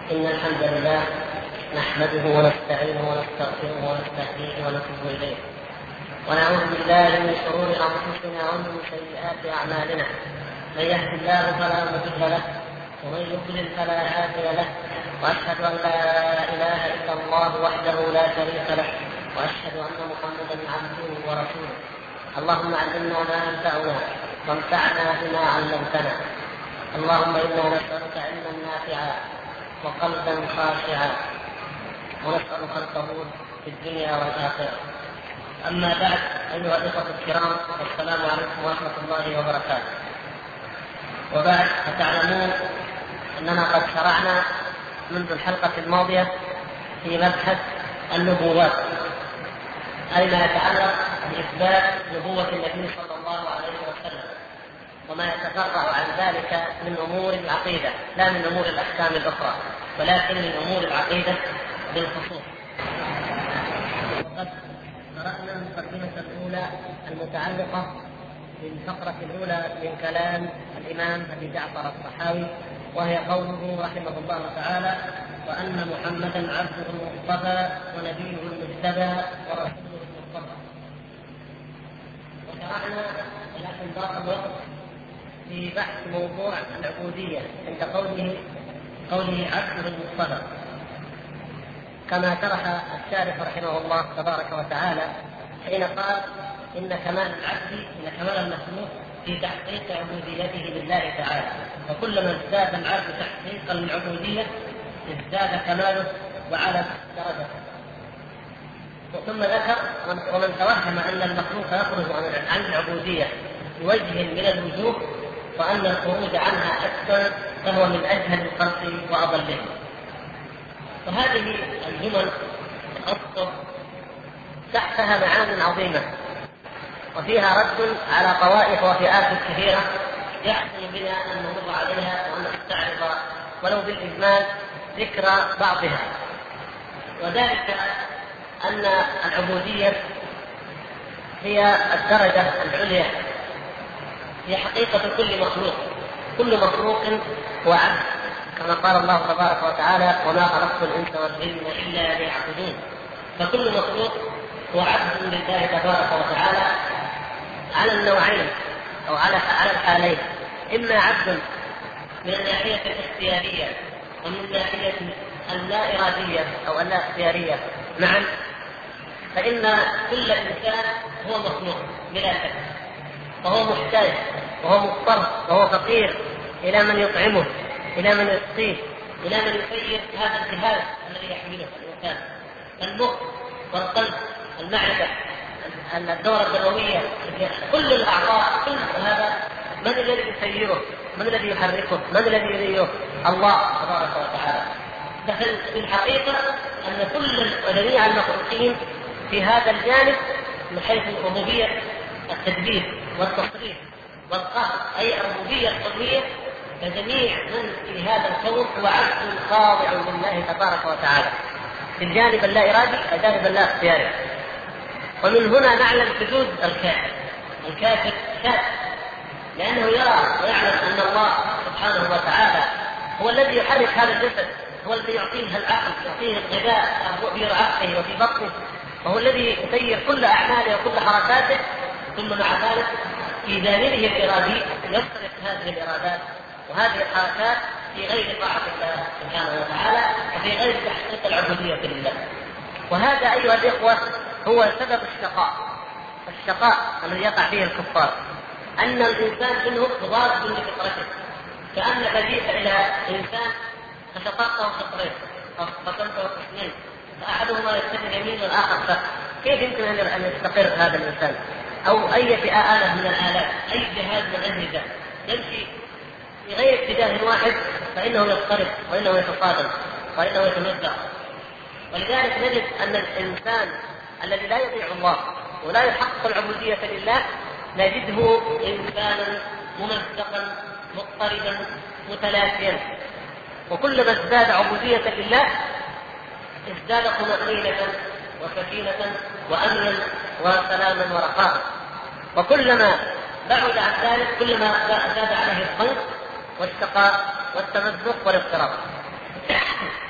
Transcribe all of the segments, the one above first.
إن الحمد لله نحمده ونستعينه ونستغفره ونستهديه ونتوب إليه، ونعوذ بالله من شرور أنفسنا ومن سيئات أعمالنا. من يهد الله فلا مضل له ومن يضلل فلا هادي له، وأشهد أن لا إله إلا الله وحده لا شريك له، وأشهد أن محمدا عبده ورسوله. اللهم علمنا ما ينفعنا وانفعنا بما علمتنا. اللهم إنا نسألك علما نافعا وقلبا خاشعا، ونسألك القبول في الدنيا والآخرة. أما بعد، أيها الإخوة الكرام، السلام عليكم ورحمة الله وبركاته. وبعد، فتعلمون أننا قد شرعنا منذ الحلقة الماضية في مبحث النبوات، أي ما يتعلق بإثبات نبوة النبي صلى الله عليه وسلم وما يتفرع عن ذلك من أمور العقيدة، لا من أمور الأحكام الأخرى، ولكن من أمور العقيدة بالخصوص. وقد قرأنا المقدمة الأولى المتعلقة بالفقرة الأولى من كلام الإمام أبي جعفر الطحاوي، وهي قوله رحمه الله تعالى: وأن محمدا عبده المصطفى ونبيه المجتبى ورسوله المصطفى. وشرعنا لكن ضاق الوقت في بحث موضوع العبودية عند قوله عبده المصطفى، كما شرح الشارح رحمه الله تبارك وتعالى حين قال إن كمال العبد، إن كمال المخلوق في تحقيق عبوديته لله تعالى، وكلما ازداد العبد تحقيقا للعبودية ازداد كماله وعلى درجته. ثم ذكر: ومن توهم أن المخلوق يخرج عن العبودية بوجه من الوجوه وأن الخروج عنها أكثر فهو من أجهل الخلق وأضلهم. وهذه الجمل الأسطر تحتها معان عظيمة، وفيها رد على طوائف وفئات كثيرة يحسن بنا أن نمر عليها وأن نستعرض ولو بالإجمال ذكر بعضها. وذلك أن العبودية هي الدرجة العليا، هي حقيقة كل مخلوق. كل مخلوق هو عبد، كما قال الله تبارك وتعالى: وما خلقت الإنس والجن إلا ليعبدون. فكل مخلوق هو عبد لله تبارك وتعالى على النوعين أو على الحالين: إما عبد من الناحية الاختيارية ومن الناحية اللا إرادية أو اللا اختيارية معا. فإن كل إنسان هو مخلوق بلا شك، وهو محتاج وهو مضطر وهو فقير إلى من يطعمه، إلى من يسقيه، إلى من يسير هذا الجهاز الذي يحمله الإنسان: المخ والقلب، المعدة، الدورة الدموية، كل الأعضاء. كل هذا من الذي يسيره؟ من الذي يحركه؟ من الذي يديره؟ الله تبارك وتعالى. ففي الحقيقة أن كل وجميع المخلوقين في هذا الجانب من حيث الربوبية، التدبير والتصريف والقهر، أي الربوبية القضية، فجميع من في هذا الكون هو عبد خاضع لله تبارك وتعالى في الجانب اللا إرادي الجانب اللا اختياري. ومن هنا نعلم حدود الكافر. الكافر شاك، لأنه يرى ويعلم أن الله سبحانه وتعالى هو الذي يحرك هذا الجسد، هو الذي يعطيه العقل، يعطيه الغذاء في رأسه وفي بطنه، وهو الذي يسير كل أعماله وكل حركاته. ثم مع ذلك في جانبه الإرادي يصرف هذه الإرادات وهذه الحركات في غير طاعة الله سبحانه وتعالى وفي غير تحقيق العبودية لله. وهذا أيها الإخوة هو سبب الشقاء الذي يقع فيه الكفار، أن الإنسان منه ضاد لفطرته. كأنك جئت إلى إنسان فشققته شطرين أو قسمته قسمين، فأحدهما يتجه يمين والآخر شق، كيف يمكن أن يستقر هذا الإنسان؟ أو أي آلة من الآلات، أي جهاز من الأجهزة يمشي في غير اتجاه واحد فإنه يضطرب وإنه يتصادم وإنه يتمزق. ولذلك نجد أن الإنسان الذي لا يطيع الله ولا يحقق العبودية لله نجده إنسانا ممزقا مضطربا متلاشيا. وكلما ازداد عبودية لله ازداد طمأنينة وسكينة وأمنا وسلاما ورخاء، وكلما بعد عن ذلك كلما زاد عليه الضنك والشقاء والتمزق والاضطراب.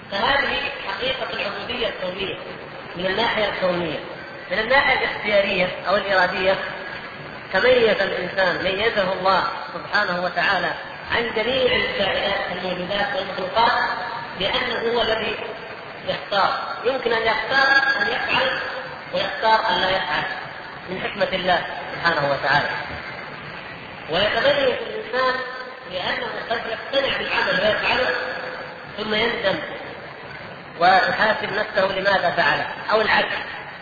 فهذه حقيقة العبودية الكونية من الناحية الكونية. من الناحية الاختيارية أو الإرادية تميز الإنسان، ميزه الله سبحانه وتعالى عن جميع الكائنات الموجودات والمخلوقات بأنه هو الذي يختار. يمكن أن يختار أن يفعل ويختار أن لا يفعل من حكمة الله سبحانه وتعالى. ويتميز الإنسان لأنه قد يقتنع بالعمل ويفعله ثم يندم ويحاسب نفسه لماذا فعله، أو العكس.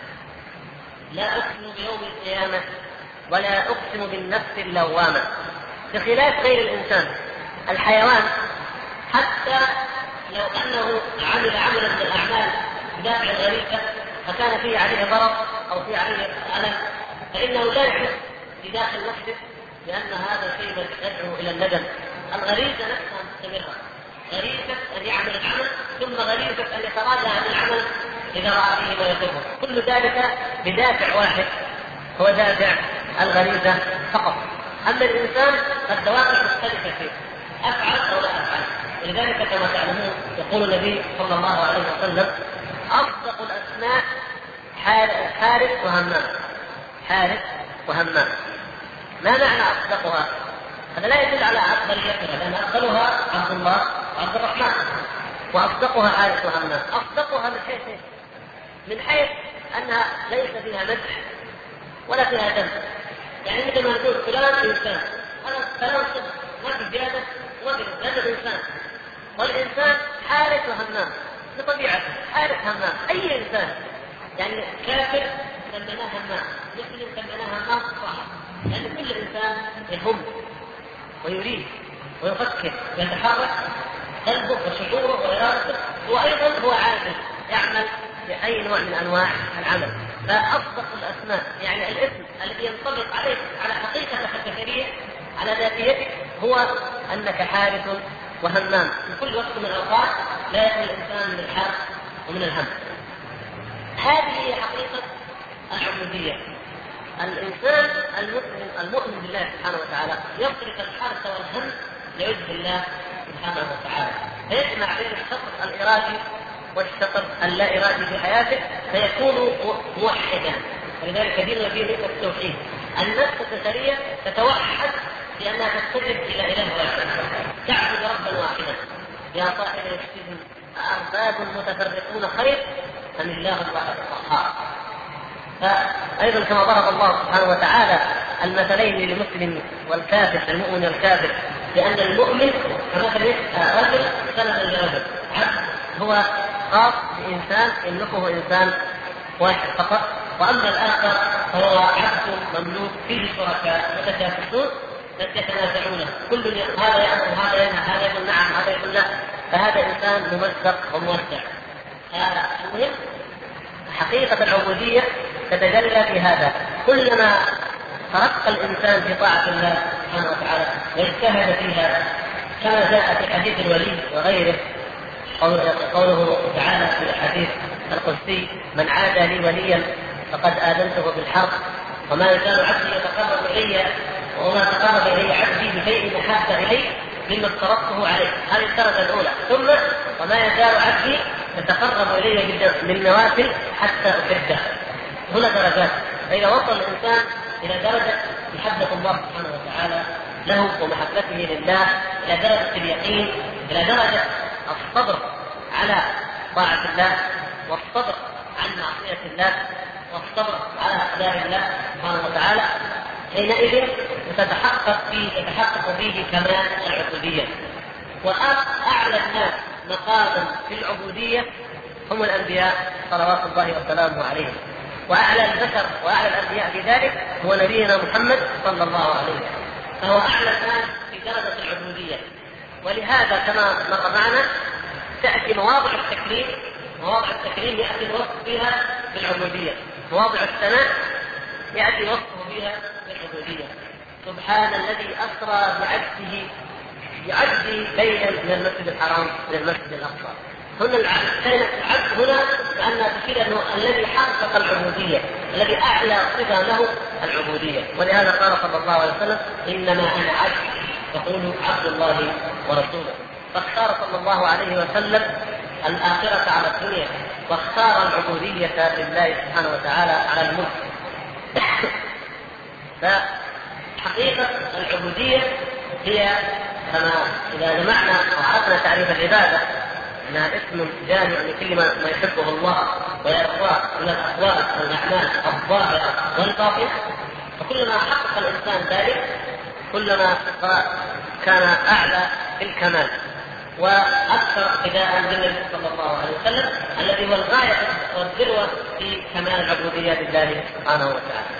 لا أقسم بيوم القيامة ولا أقسم بالنفس اللوامة، بخلاف غير الإنسان. الحيوان حتى لو أنه عمل عملا من الأعمال بدافع الغريزة فكان فيه عليه ضرر أو فيه عليه ألم، فإنه لا يحس بداخل نفسه لأن هذا شيء يدعو إلى الندم. الغريزة نفسها مستمرة، غريزة أن يعمل العمل ثم غريزة أن يتراجع عن العمل إذا رأى فيه ما يضره، كل ذلك بدافع واحد هو دافع الغريزة فقط. أما الإنسان فالدوافع مختلفة فيه، أفعل أو لا أفعل. ولذلك كما تعلمون يقول النبي صلى الله عليه وسلم: أصدق الأسماء حارث وهمام. حارث وهمام، ما معنى أصدقها؟ هذا لا يدل على أفضليتها، لأن أفضلها عبد الله وعبد الرحمن، وأصدقها حارث وهمام. أصدقها من حيث من حيث أنها ليس فيها مدح ولا فيها ذم. يعني مثل ما نقول فلان إنسان، هذا كلام صدق ما في زيادة وما هذا إنسان. والإنسان حارث وهمام بطبيعته، حارث همام. أي إنسان يعني كافر سميناه همام، مسلم سميناه همام، صح؟ لأن كل إنسان يهم ويريد ويفكر ويتحرك قلبه وشعوره وإرادته، وأيضا هو عاقل يعمل بأي نوع من أنواع العمل. فأصدق الأسماء يعني الاسم الذي ينطبق عليك على حقيقتك البشرية على ذاتيتك هو أنك حارث وهمام. في كل وقت من الأوقات لا يخلو الإنسان من الحرث ومن الهم. هذه هي حقيقة العبودية. الإنسان المسلم المؤمن بالله سبحانه وتعالى يصرف الحرث والهم لوجه الله سبحانه وتعالى، فيجمع بين الشطر الإرادي والشطر اللا إرادي في حياته فيكون موحدا. ولذلك ديننا فيه نقطة التوحيد. النفس البشرية تتوحد لأنها تستجب إلى إله واحد، تعبد ربا واحدا. يا صاحب السجن أأرباب متفرقون خير أم الله الواحد القهار؟ فأيضا كما ضرب الله سبحانه وتعالى المثلين للمسلم والكافر، المؤمن والكافر، لأن المؤمن كمثل رجل سند لرجل، عبد هو خاص بإنسان يملكه إنسان واحد فقط، وأما الآخر فهو عبد مملوك فيه شركاء متشاكسون يتنازعونه، كل هذا يأمر هذا ينهى، هذا يقول نعم هذا يقول لا، فهذا إنسان ممزق وموسع. المهم حقيقة العبودية تتجلى في هذا. كلما ترقى الإنسان في طاعة الله سبحانه وتعالى واجتهد فيها كما جاء في حديث الولي وغيره، قوله تعالى في الحديث القدسي: من عادى لي وليا فقد آذنته بالحرب، وما يزال عبدي يتقرب إلي وما تقرب إلي عبدي بشيء أحب إلي مما افترضته عليه. هذه الدرجة الأولى. ثم وما يزال عبدي يتقرب إلي بالنوافل حتى أحبه. هنا درجات. فإذا وصل الإنسان إلى درجة محبة الله سبحانه وتعالى له ومحبته لله، إلى درجة اليقين، إلى درجة الصبر على طاعة الله والصبر عن معصية الله والصبر على أقدار الله سبحانه وتعالى، حينئذ يتحقق فيه كمال العبودية. وأعلى الناس مقاما في العبودية هم الأنبياء صلوات الله وسلامه عليهم، وأعلى البشر وأعلى الأنبياء في ذلك هو نبينا محمد صلى الله عليه وسلم، فهو أعلى الناس في درجة العبودية. ولهذا كما مر معنا تأتي مواضع التكريم يأتي الوصف فيها بالعبودية، مواضع الثناء يأتي وصفه فيها بالعبودية. سبحان الذي أسرى بعبده ليلا من المسجد الحرام إلى المسجد الأقصى. هنا كلمة العبد هنا لأنها تشير أنه الذي حقق العبودية، الذي أعلى صفة له العبودية. ولهذا قال صلى الله عليه وسلم: إنما أنا عبد، يقول عبد الله ورسوله. فاختار صلى الله عليه وسلم الآخرة على الدنيا، واختار العبودية لله سبحانه وتعالى على الملك. فحقيقة العبودية هي كما إذا جمعنا وعرفنا تعريف العبادة أنها اسم جامع لكل ما يحبه الله ويرضاه من الأقوال والأعمال الظاهرة والباطنة، فكلما حقق الإنسان ذلك كلما كان أعلى في الكمال وأكثر اقتداء بالنبي صلى الله عليه وسلم الذي هو الغاية والذروة في كمال العبودية لله سبحانه وتعالى.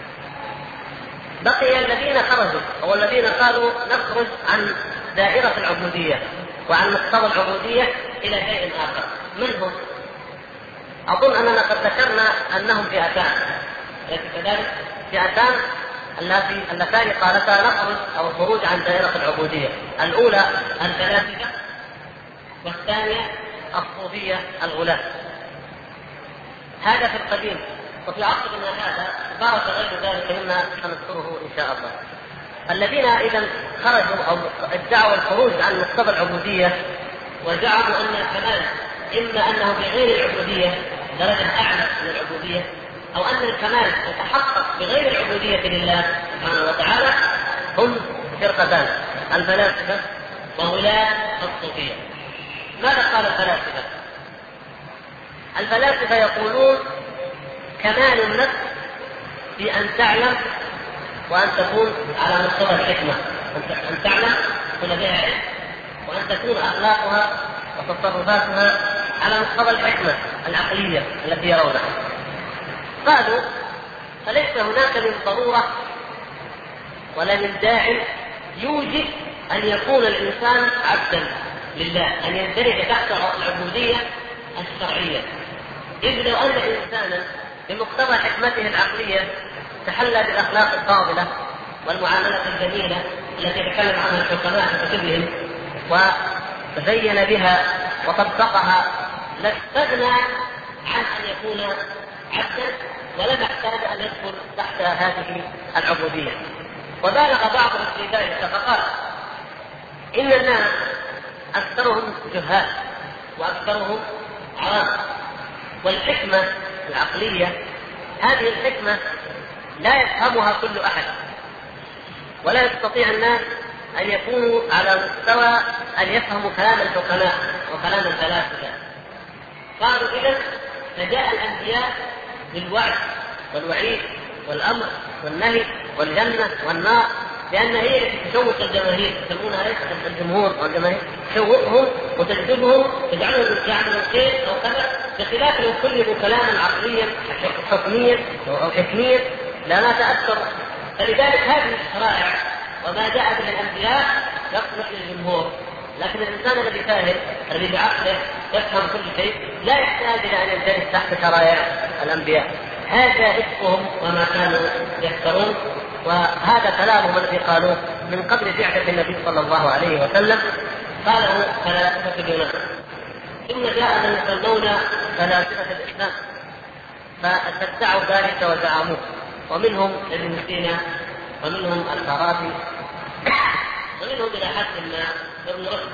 بقي الذين خرجوا أو الذين قالوا نخرج عن دائرة العبودية وعن مقتضى العبودية إلى شيء آخر. من هم؟ أظن أننا قد ذكرنا أنهم فئتان، ليس كذلك؟ فئتان اللتان قالتا نخرج أو الخروج عن دائرة العبودية. الأولى الفلاسفة، والثانية الصوفية الغلاة. هذا في القديم، وفي عصرنا هذا بارك غير ذلك مما سنذكره إن شاء الله. الذين إذا خرجوا أو ادعوا الخروج عن مقتضى العبودية وزعموا أن الكمال إما أنه بغير العبودية درجة أعلى من العبودية، أو أن الكمال يتحقق بغير العبودية لله سبحانه وتعالى، هم فرقتان: الفلاسفة وغلاة الصوفية. ماذا قال الفلاسفة؟ الفلاسفة يقولون كمال النفس في أن تعلم وأن تكون على مستوى الحكمة، أن تعلم تكون بها علم، وأن تكون أخلاقها وتصرفاتها على مستوى الحكمة العقلية التي يرونها. قالوا فليس هناك من ضرورة ولا من داعي يوجب أن يكون الإنسان عبدا لله، أن يندرج تحت العبودية الشرعية، إذ لو أن إنسانا بمقتضى حكمته العقلية تحلى بالأخلاق الفاضلة والمعاملة الجميلة التي يتكلم عنها الحكماء في كتبهم وتزين بها وطبقها، لاستغنى عن أن يكون عبدا ولم يحتاج أن يدخل تحت هذه العبودية. وبالغ بعضهم في ذلك فقال إن الناس أكثرهم جهال وأكثرهم عوام، والحكمة العقلية هذه الحكمة لا يفهمها كل أحد، ولا يستطيع الناس أن يكونوا على مستوى أن يفهموا كلام الحكماء وكلام الفلاسفة. قالوا إذن فجاء الأنبياء بالوعد والوعيد والأمر والنهي والجنة والنار، لأن هي التي تشوق الجماهير، يسمونها ليست الجمهور والجماهير، تشوقهم وتجذبهم تجعلهم يعملوا الخير أو كذا، بخلاف لو كلموا كلاما عقليا حكميا أو حكميا لا نتأثر. فلذلك هذه الشرائع وما جاء به الأنبياء يصلح للجمهور، لكن الإنسان الذي فاهم الذي بعقله يفهم كل شيء لا يحتاج إلى أن يندرج تحت شرائع الأنبياء. هذا إفكهم وما كانوا يفترون، وهذا كلامهم الذي قالوه من قبل بعثة النبي صلى الله عليه وسلم، قاله فلاسفة اليونان. ثم جاء من يسمون فلاسفة الإسلام فادعوا ذلك وزعموه، ومنهم ابن سينا ومنهم الفارابي ومنهم إلى حد ما ابن رشد.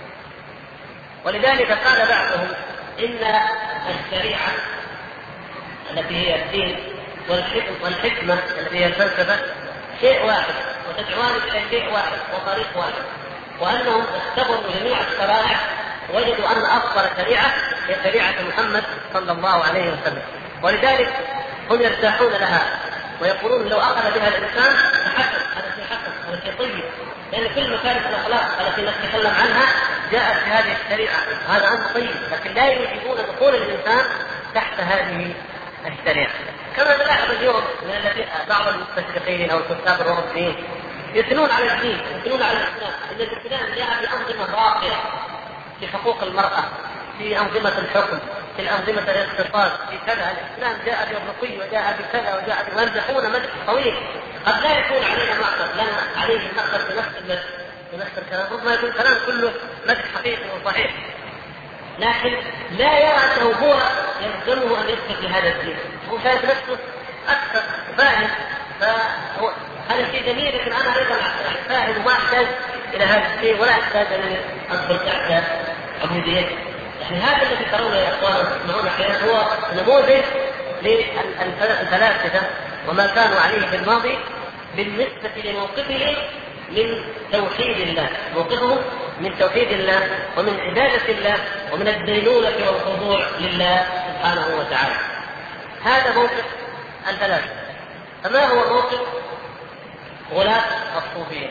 ولذلك قال بعضهم إن الشريعة التي هي الدين والحكمة التي هي الفلسفة شيء واحد وتدعوان إلى شيء واحد وطريق واحد، وأنهم اختبروا جميع الشرائع وجدوا أن أفضل شريعة هي شريعة محمد صلى الله عليه وسلم، ولذلك هم يرتاحون لها ويقولون لو أخذ بها الإنسان تحسن، هذا شيء حسن، هذا شيء طيب، لأن كل مكارم الأخلاق التي نتكلم عنها جاءت في هذه الشريعة، هذا أمر طيب، لكن لا يوجبون دخول الإنسان تحت هذه الشريعة. كما نلاحظ اليوم من بعض المستشرقين أو الكتاب الأوروبيين يثنون على الدين، يثنون على الإسلام، إن الإسلام جاء بأنظمة راقية في حقوق المرأة، في أنظمة الحكم، في الأنظمة الاقتصاد، في كذا. الإسلام جاء بالرقي وجاء بكذا وجاء ويمدحون مدح طويل، قد لا يكون علينا معقد، لنا عليه المعقد بنفس الكلام، ربما يكون الكلام كله مدح حقيقي وصحيح، لكن لا يرى أنه هو يلزمه أن يدخل في هذا الدين، هو شايف نفسه أكثر فاهم، فهو هذا شيء جميل، لكن أنا أيضا فاهم وما أحتاج إلى هذا الشيء ولا أحتاج أن أدخل تحت عبوديته. يعني هذا الذي ترونه يا اخوان تسمعون احيانا هو نموذج للفلاسفه وما كانوا عليه في الماضي بالنسبه لموقفهم من توحيد الله، موقفهم من توحيد الله ومن عباده الله ومن الدينونه والخضوع لله سبحانه وتعالى. هذا موقف الفلاسفه. فما هو موقف غلاة الصوفيه؟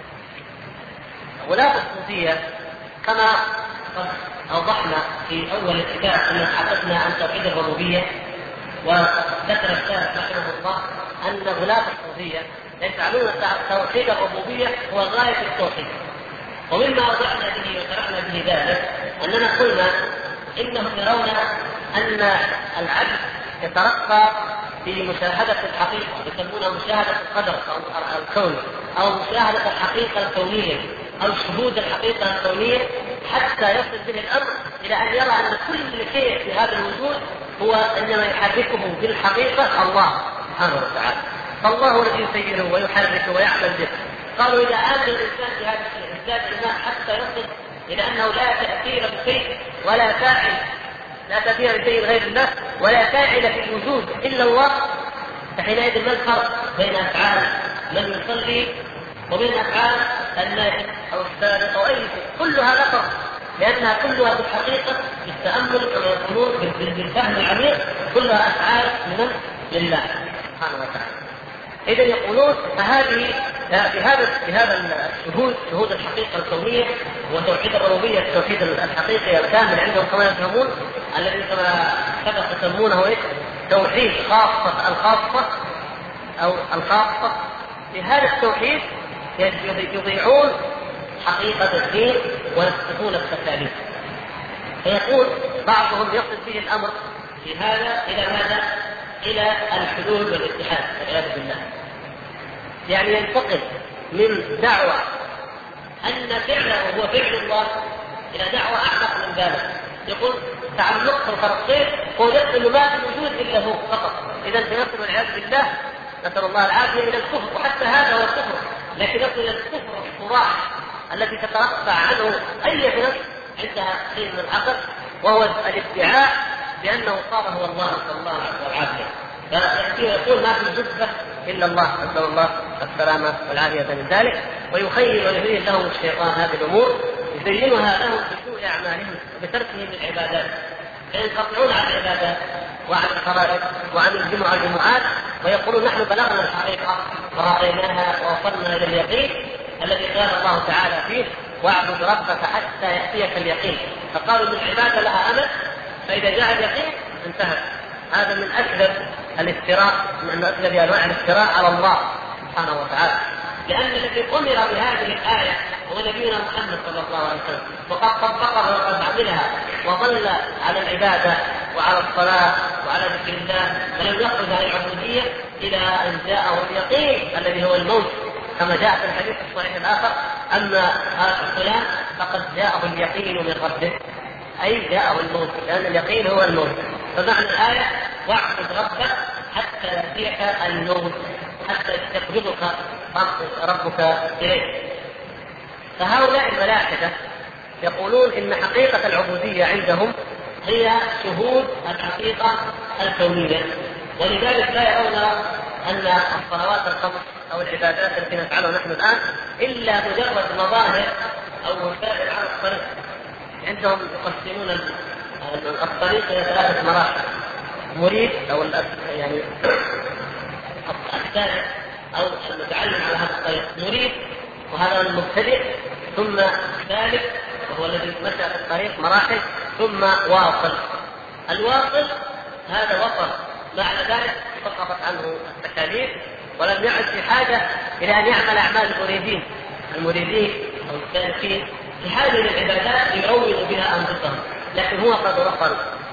غلاة الصوفيه كما أوضحنا في أول الكتاب أن تحدثنا عن توحيد الربوبية، وذكر الشارح رحمه الله أن غلاة الصوفية يجعلون توحيد الربوبية هو غاية التوحيد. ومما أوضحنا به وشرحنا به ذلك أننا قلنا إنهم يرون أن العبد يترقى في مشاهدة الحقيقة، يسمونها مشاهدة القدر أو الكون، أو مشاهدة الحقيقة الكونية أو شهود الحقيقة الكونية، حتى يصل به الأمر إلى أن يرى أن كل شيء في هذا الوجود هو إنما يحركه بالحقيقة الله سبحانه وتعالى. فالله الذي يسيره ويحركه ويعمل به. قالوا إذا آمن الإنسان بهذا الشيء ازداد الإيمان حتى يصل إلى أنه لا تأثير بشيء ولا فاعل، لا تأثير بشيء غير الله ولا فاعل في الوجود إلا الله. فحينئذ ما الفرق بين أفعال من يصلي وبين أفعال النائم أو السارق أو أي شيء؟ كلها لا فرق، لأنها كلها بالحقيقة بالتأمل كما يقولون بالفهم العميق كلها أفعال من لله سبحانه وتعالى. إذا يقولون فهذه بهذا الشهود، شهود الحقيقة الكونية وتوحيد الربوبية، التوحيد الحقيقي الكامل عندهم كما يفهمون، الذي كما سبق يسمونه توحيد الخاصة أو الخاصة. بهذا التوحيد يضيعون حقيقة الدين ويسقطون التكاليف. فيقول بعضهم يصل به الأمر في هذا إلى ماذا؟ إلى الحلول والاتحاد والعياذ بالله. يعني ينتقل من دعوة أن فعله هو فعل الله إلى دعوة أعمق من ذلك. يقول تعلق الفرقين قولت أنه ما في وجود إلا هو فقط. إذا سيصل والعياذ بالله، نسأل الله العافية، إلى الكفر. وحتى هذا هو الكفر، لكن يصل إلى الكفر الصراح التي تترفع عنه أي نفس عندها شيء من العقل، وهو الادعاء بأنه صار هو الله، نسأل الله العافية. فيقول ما في جثة إلا الله، نسأل الله السلامة والعافية من ذلك. ويخيل ويزين لهم الشيطان هذه الأمور، يزينها لهم بسوء أعمالهم وبتركهم العبادات، فينقطعون عن العبادات وعن الفرائض وعن الجمعة والجمعات، ويقولون نحن بلغنا الحقيقة ورأيناها ووصلنا إلى اليقين الذي قال الله تعالى فيه واعبد ربك حتى يأتيك اليقين. فقالوا ان العبادة لها أمل، فإذا جاء اليقين انتهت. هذا من أكذب الافتراء، من أكذب أنواع الافتراء على الله سبحانه وتعالى، لأن الذي أمر بهذه الآية هو نبينا محمد صلى الله عليه وسلم، وقد طبقها وقد عملها وظل على العبادة وعلى الصلاة وعلى ذكر الله، ولم يخرج عن العبودية إلى أن جاءه اليقين الذي هو الموت، كما جاء في الحديث الصحيح الآخر أما فلان فقد جاءه اليقين من ربه، أي جاءه الموت، لأن اليقين هو الموت. فمعنى الآية واعبد ربك حتى يأتيك الموت، حتى يستقبضك ربك إليه. فهؤلاء الملاحدة يقولون إن حقيقة العبودية عندهم هي شهود الحقيقة الكونية، ولذلك لا يرون أن الصلوات الخمس أو العبادات التي نفعلها نحن الآن إلا مجرد مظاهر أو وسائل على الطريق. عندهم يقسمون الطريق إلى 3 مراحل: مريد أو يعني السالك أو المتعلم على هذا الطريق، مريد وهذا المبتدئ، ثم سالك وهو الذي مشى في الطريق مراحل، ثم واصل. الواصل هذا وصل، بعد ذلك سقطت عنه التكاليف ولم يعد في حاجة إلى أن يعمل أعمال المريدين أو السالكين، في حاجة للعبادات يروض بها أنفسهم، لكن هو قد وصل.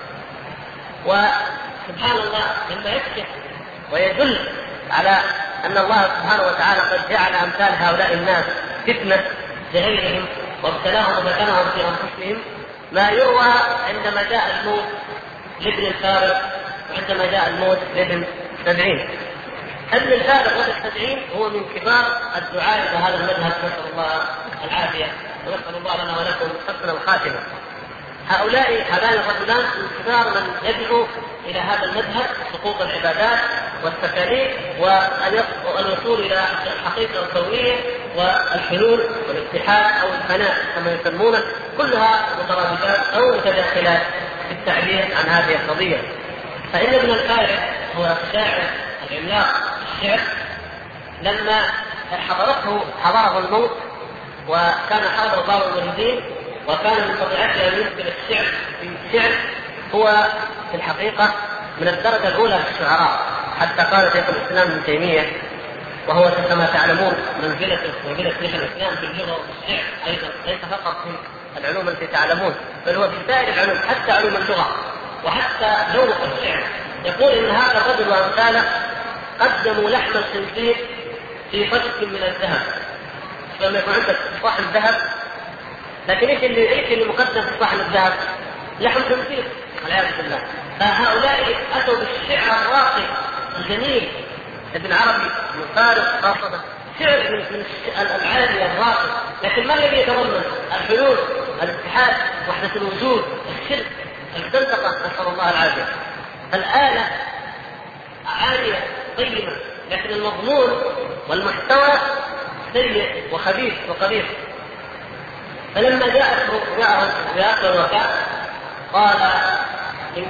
وسبحان الله مما يكشف ويدل على أن الله سبحانه وتعالى قد جعل أمثال هؤلاء الناس فتنة لغيرهم وابتلاهم ومكنهم في أنفسهم، ما يروى عندما جاء الموت لابن الفارق وعندما جاء الموت لابن سبعين. ابن الفارق وابن سبعين هو من كبار الدعاء إلى هذا المذهب، نسأل الله العافية ونسأل الله لنا ولكم حسن الخاتمة. هذان الرجلان من كبار من يدعو إلى هذا المذهب، سقوط العبادات والتكاليف والوصول إلى الحقيقة الكونية والحلول والاتحاد أو الفناء كما يسمونه، كلها مترادفات أو متداخلات في التعبير عن هذه القضية. فإن ابن الفارس هو شاعر العملاق الشعر، لما حضره الموت وكان حاضر بعض المريدين، وكان من طبيعته أن يذكر الشعر في الشعر، هو في الحقيقة من الدرجة الأولى في الشعراء، حتى قال شيخ الإسلام ابن تيمية، وهو كما تعلمون منزلة شيخ الإسلام في اللغة والشعر أيضا، ليس فقط في العلوم التي تعلمون، بل هو في سائر العلوم حتى علوم اللغة وحتى ذوق الشعر. يقول إن هذا الرجل وأمثاله قدموا لحم الخنزير في فشق من الذهب. لما يكون عندك صحن ذهب، لكن ايش اللي مقدم في صحن الذهب؟ لحم خنزير والعياذ بالله. فهؤلاء اتوا بالشعر الراقي الجميل، ابن عربي من فارس خاصة، شعر من العالي الراقي، لكن ما الذي يتضمن؟ الحلول، الاتحاد، وحدة الوجود، الشرك، الزندقة، نسأل الله العافية. الآلة عالية طيبة، لكن المضمون والمحتوى سيء وخبيث وقبيح. فلما جاءه رؤياه الوفاة قال: إن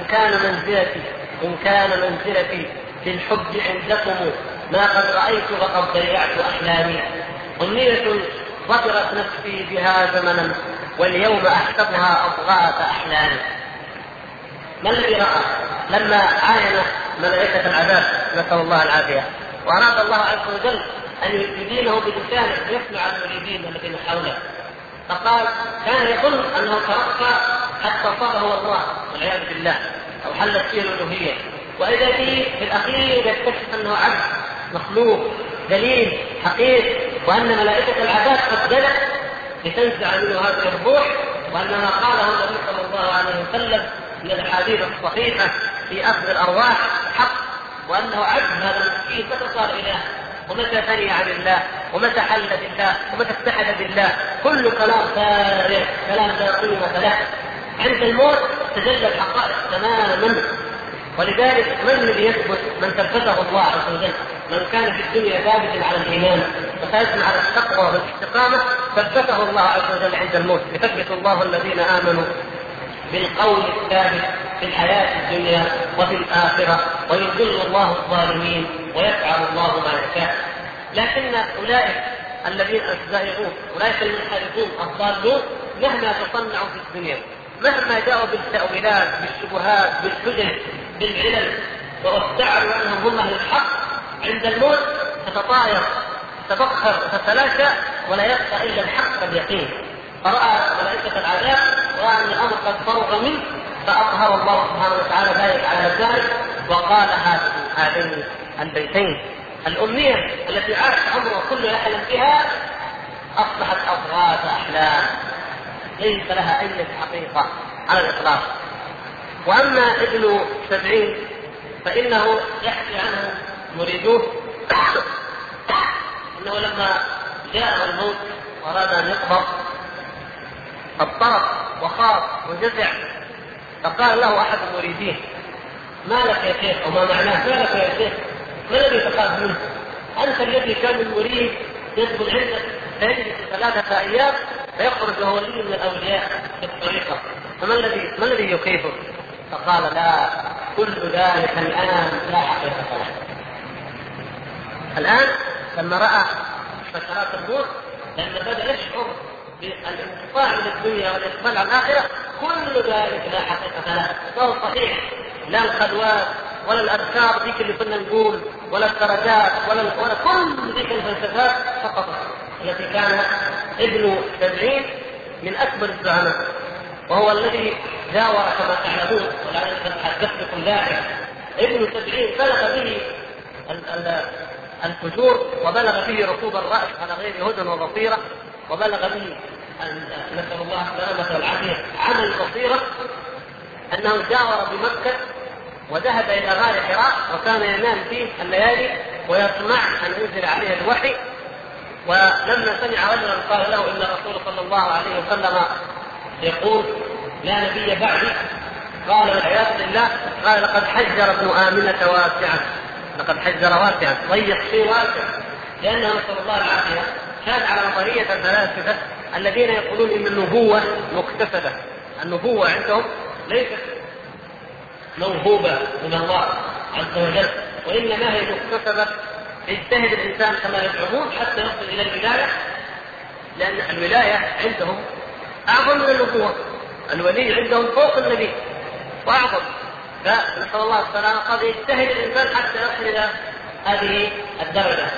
كان منزلتي في الحب عندكم ما قد رأيت وقد ضيعت أحلامي، أمنية ظفرت نفسي بها زمنا واليوم أحسبها أضغاث أحلامي. ما الذي رأى لما عاين ملائكة العذاب؟ نسأل الله العافية. وأراد الله عز وجل أن يدينه بلسانه يسمع المريدين الذين حوله، فقال: كان يظن أنه ترقى حتى صار هو الله والعياذ بالله، أو حلت فيه الألوهية، وإذا به في الأخير يكتشف أنه عبد مخلوق دليل حقيقي، وأن ملائكة العذاب قد جلت لتنزع منه هذه الروح، وأن ما قاله النبي صلى الله عليه وسلم من الأحاديث الصحيحة في أخذ الأرواح حق، وأنه عبد هذا المسكين متى صار إله، ومتى ثني عن الله، ومتى حل بالله، ومتى اتحد بالله. كل كلام فارغ، كلام لا قيمة له. عند الموت تجلى الحقائق تماما. ولذلك من الذي يثبت؟ من ثبته الله عز وجل. من كان في الدنيا ثابتا على الإيمان وثابتا على التقوى والاستقامة، ثبته الله عز وجل عند الموت. يثبت الله الذين آمنوا بالقول الثابت في الحياة الدنيا وفي الآخرة، ويذل الله الظالمين ويفعل الله ما يشاء. لكن أولئك الذين الزائغون، أولئك المنحرفون الضالون، مهما تصنعوا في الدنيا، مهما جاءوا بالتأويلات بالشبهات بالحجج بالعلل، واستعروا أنهم هم أهل الحق، عند الموت تتطاير تتبخر وتتلاشى، ولا يبقى إلا الحق اليقين. فرأى ملائكة العذاب رأى أن الأمر قد فرغ منه، فأظهر الله سبحانه وتعالى ذلك على ذلك، وقال هذين البيتين: الأمنية التي عاش عمره كله يحلم بها أصبحت أضغاث أحلام، ليس لها أي حقيقة على الإطلاق. وأما ابن 70 فإنه يحكي عنه مريدوه أنه لما جاء الموت وأراد أن يقبض اضطرب وخاف وجزع، فقال له أحد المريدين: ما لك يا شيخ؟ وما معناه ما لك يا شيخ؟ ما الذي تخاف منه؟ أنت الذي كان المريد يدخل عندك فيجلس 3 أيام فيخرج وهو ولي من الأولياء في الطريقة، فما الذي يخيفه؟ فقال: لا، كل ذلك الآن لا حقيقة له. الآن لما رأى سكرات الموت، لما بدأ يشعر بالانقطاع من الدنيا والإقبال على الآخرة، كل ذلك لا حقيقة له. فهو صحيح، لا الخلوات ولا الأذكار ذيك اللي كنا نقول، ولا الدرجات ولا كل ذيك الفلسفات فقط، التي كان ابن 70 من أكبر الزعماء، وهو الذي جاور كما تعلمون، ولعل حدثتكم ذلك. ابن 70 بلغ به الفجور، وبلغ به ركوب الرأس على غير هدى وبصيرة، وبلغ به نسأل الله السلامة والعافية عمل البصيرة، أنه جاور بمكة وذهب إلى غار حراء، وكان ينام فيه الليالي ويطمع أن ينزل عليه الوحي. ولما سمع رجلا قال له إن الرسول صلى الله عليه وسلم يقول لا نبي بعدي، قال والعياذ بالله، قال لقد حجر ابن آمنة واسعا، لقد حجر واسعا، ضيق شيء واسع، لأنه نسأل الله العافية كان على نظرية الفلاسفة الذين يقولون إن النبوة مكتسبة. النبوة عندهم ليست موهوبة من الله عز وجل، وإنما هي مكتسبة. يجتهد الإنسان كما يزعمون حتى يصل إلى الولاية، لأن الولاية عندهم أعظم من النبوة، الولي عندهم فوق النبي وأعظم. فنسأل الله السلامة، قد يجتهد الإنسان حتى يصل إلى هذه الدرجة.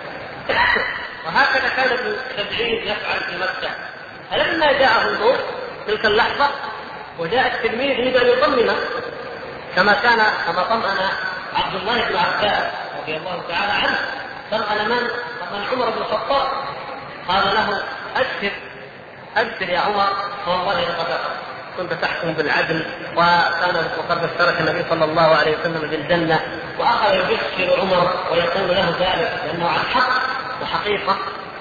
وهكذا كان ابن سبعين يفعل في مكة. فلما جاءه النور تلك اللحظة وجاء التلميذ يريد أن يطمئنه كما طمأن عبد الله بن عباس رضي الله تعالى عنه. طمأن من عمر بن الخطاب، قال له أبشر يا عمر، والله لقد كنت تحكم بالعدل، وقد بشرك النبي صلى الله عليه وسلم بالجنة. وأخذ يبشر عمر ويقول له ذلك لأنه عن حق وحقيقة،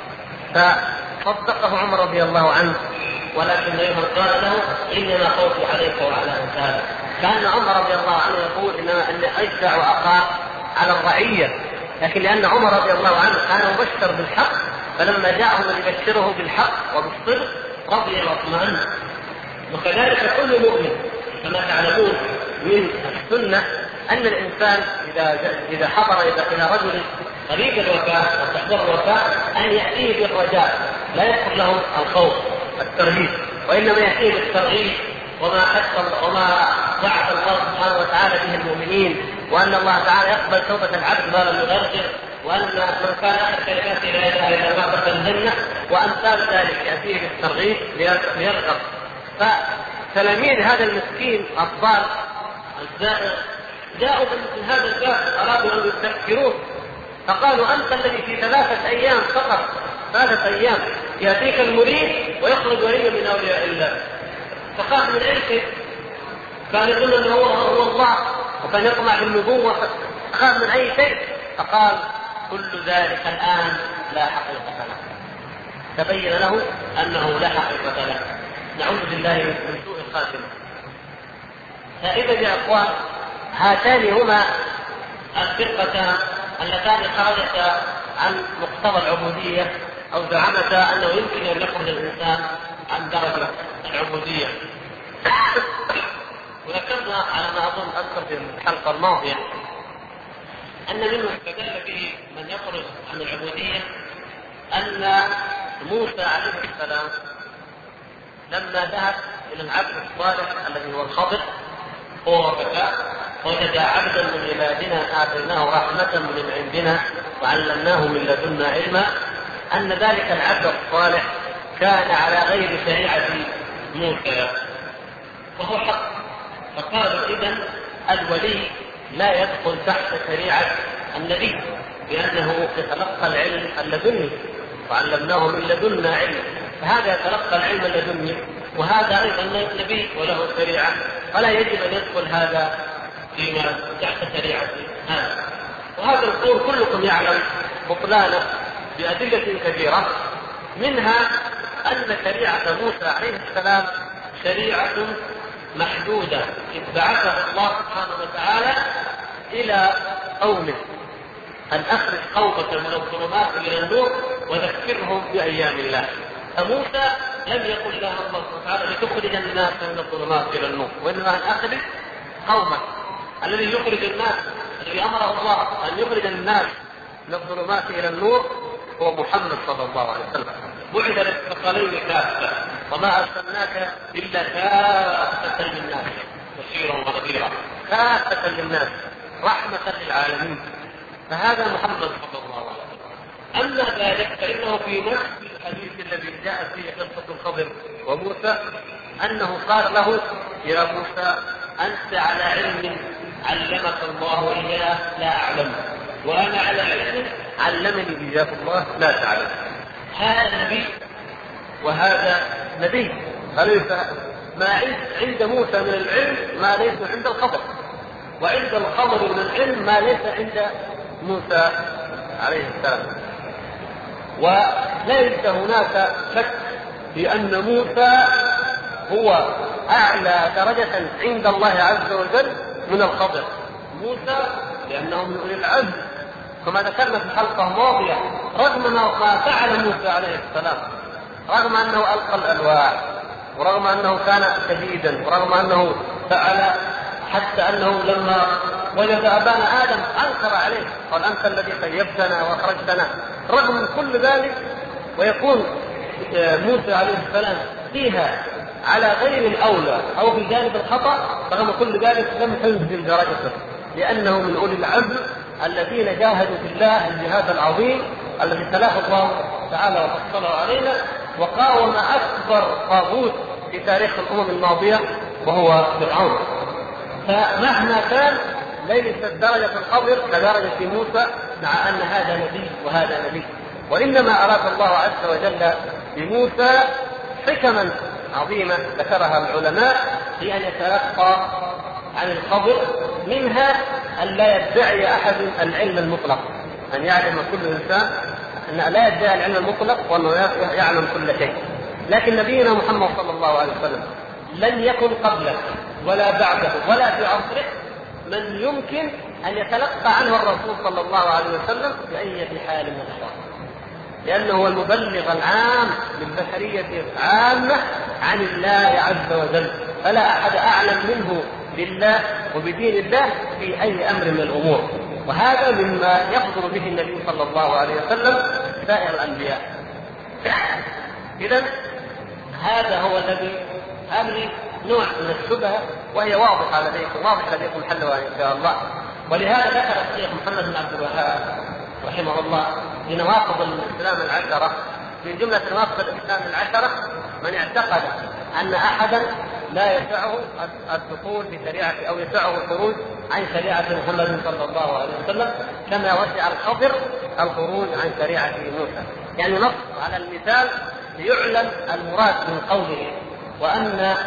فصدقه عمر رضي الله عنه. ولكن أيضا قال له إنما خوفي عليك وعلى أمثالك. كان عمر رضي الله عنه يقول إنما أن أشجع وأخاف على الرعية، لكن لأن عمر رضي الله عنه كان مبشر بالحق، فلما جاءه من يبشره بالحق وبالصدق رضي واطمأن. وكذلك كل مؤمن كما تعلمون من السنة أن الإنسان إذا حضر إلى رجل قريب الوفاة وتحضر الوفاة أن يأتيه بالرجاء، لا يذكر له الخوف الترهيب، وإنما يأتيه بالترغيب وما وعد الله سبحانه وتعالى به المؤمنين، وأن الله تعالى يقبل توبة العبد ما لم يغرر، وأن من كان آخر كلماته لا إله إلا الله دخل الجنة، وأمثال ذلك يأتيه بالترغيب ليرغب. فتلاميذ هذا المسكين الضال الزائر جاءوا من هذا الباب، أرادوا أن يستذكروه، فقالوا أنت الذي في 3 أيام فقط، 3 أيام يأتيك المريد ويخرج ولي من أولياء الله. فقال من أي شيء؟ كان يقول أنه هو الله، وكان يطمع بالنبوة، فقال من أي شيء؟ فقال كل ذلك الآن لا حقيقة له. تبين له أنه لا حقيقة له. نعوذ بالله من سوء الخاتمة. فإذا يا أخوان، هاتان هما الفرقتان اللتان خرجتا عن مقتضى العبودية أو زعمتا أنه يمكن أن يخرج الإنسان عن درجة العبودية. وذكرنا على ما أظن أذكر في الحلقة الماضية أن منه استدل به من يخرج عن العبودية أن موسى عليه السلام لما ذهب إلى العبد الصالح الذي هو الخضر وجد عبدا من عبادنا آتيناه رحمة من عندنا وعلمناه من لدنا علما، أن ذلك العبد الصالح كان على غير شريعة موسى، وهو حق. فقالوا إذن الولي لا يدخل تحت شريعة النبي، لأنه يتلقى العلم اللدني وعلمناه من لدنا علما، فهذا يتلقى العلم اللدني، وهذا أيضا نبي وله شريعة، فلا يجب أن يدخل هذا فيما تحت شريعة هذا. وهذا القول كلكم يعلم بطلانه بأدلة كثيرة، منها أن شريعة موسى عليه السلام شريعة محدودة، إذ بعثه الله سبحانه وتعالى إلى قومه أن أخرج قومك من الظلمات إلى النور وذكرهم بأيام الله. فموسى لم يقل له الله سبحانه وتعالى لتخرج الناس من الظلمات إلى النور، وإنما أن أخرج قومك. الذي يخرج الناس، الذي أمره الله أن يخرج الناس من الظلمات إلى النور هو محمد صلى الله عليه وسلم، بعث للثقلين كافة، وما أرسلناك إلا كافة للناس بشيرا ونذيرا، كافة للناس رحمة للعالمين. فهذا محمد صلى الله عليه وسلم. أما ذلك فإنه في نفس الحديث الذي جاء فيه قصة الخضر وموسى أنه قال له يا موسى أنت على علم علمك الله إياه لا أعلم، وأنا على علم علمني إياه الله لا تعلم. هذا نبي وهذا نبي، ما عند موسى من العلم ما ليس عند الخضر، وعند الخضر من العلم ما ليس عند موسى عليه السلام. وليس هناك شك في أن موسى هو أعلى درجة عند الله عز وجل من الخضر. موسى لأنه من أولي العزم كما ذكرنا في الحلقة الماضية، رغم ما فعل موسى عليه السلام، رغم أنه ألقى الألواح، ورغم أنه كان شديدا، ورغم أنه فعل حتى أنه لما وجد أبانا آدم أنكر عليه، قال أنت الذي خيبتنا وأخرجتنا. رغم من كل ذلك ويكون موسى عليه السلام فيها على غير الأولى أو في جانب الخطأ، رغم كل ذلك لم تنزل درجته، لأنه من أولي العزم الذين جاهدوا في الله الجهاد العظيم الذي تلاه الله تعالى وفصله علينا، وقاوم أكبر طاغوت في تاريخ الأمم الماضية وهو فرعون. فمهما كان ليست درجة الخضر كدرجة موسى، مع أن هذا نبي وهذا نبي، وإنما أراد الله عز وجل بموسى حكما عظيمة ذكرها العلماء في أن يتلقى عن الخضر، منها أن لا يدعي أحد العلم المطلق، أن يعلم كل إنسان أن لا يدعي العلم المطلق وأنه يعلم كل شيء. لكن نبينا محمد صلى الله عليه وسلم لن يكن قبله ولا بعده ولا في عصره من يمكن أن يتلقى عنه الرسول صلى الله عليه وسلم بأي حال من الأحوال، لأنه هو المبلغ العام للبشرية عامة عن الله عز وجل، فلا أحد أعلم منه بالله وبدين الله في أي أمر من الأمور. وهذا مما يقدر به النبي صلى الله عليه وسلم سائر الأنبياء. إذن هذا هو الذي هذه نوع من الشبهة، وهي واضحة لديكم حلها إن شاء الله. ولهذا ذكر الشيخ محمد بن عبد الوهاب رحمه الله في نواقض الإسلام العشرة، من جملة نواقض الإسلام العشرة من اعتقد أن أحدا لا يسعه الدخول في شريعة أو يسعه الخروج عن شريعة محمد صلى الله عليه وسلم كما وسع الخضر الخروج عن شريعة موسى. يعني نص على المثال ليعلم المراد من قوله، وأن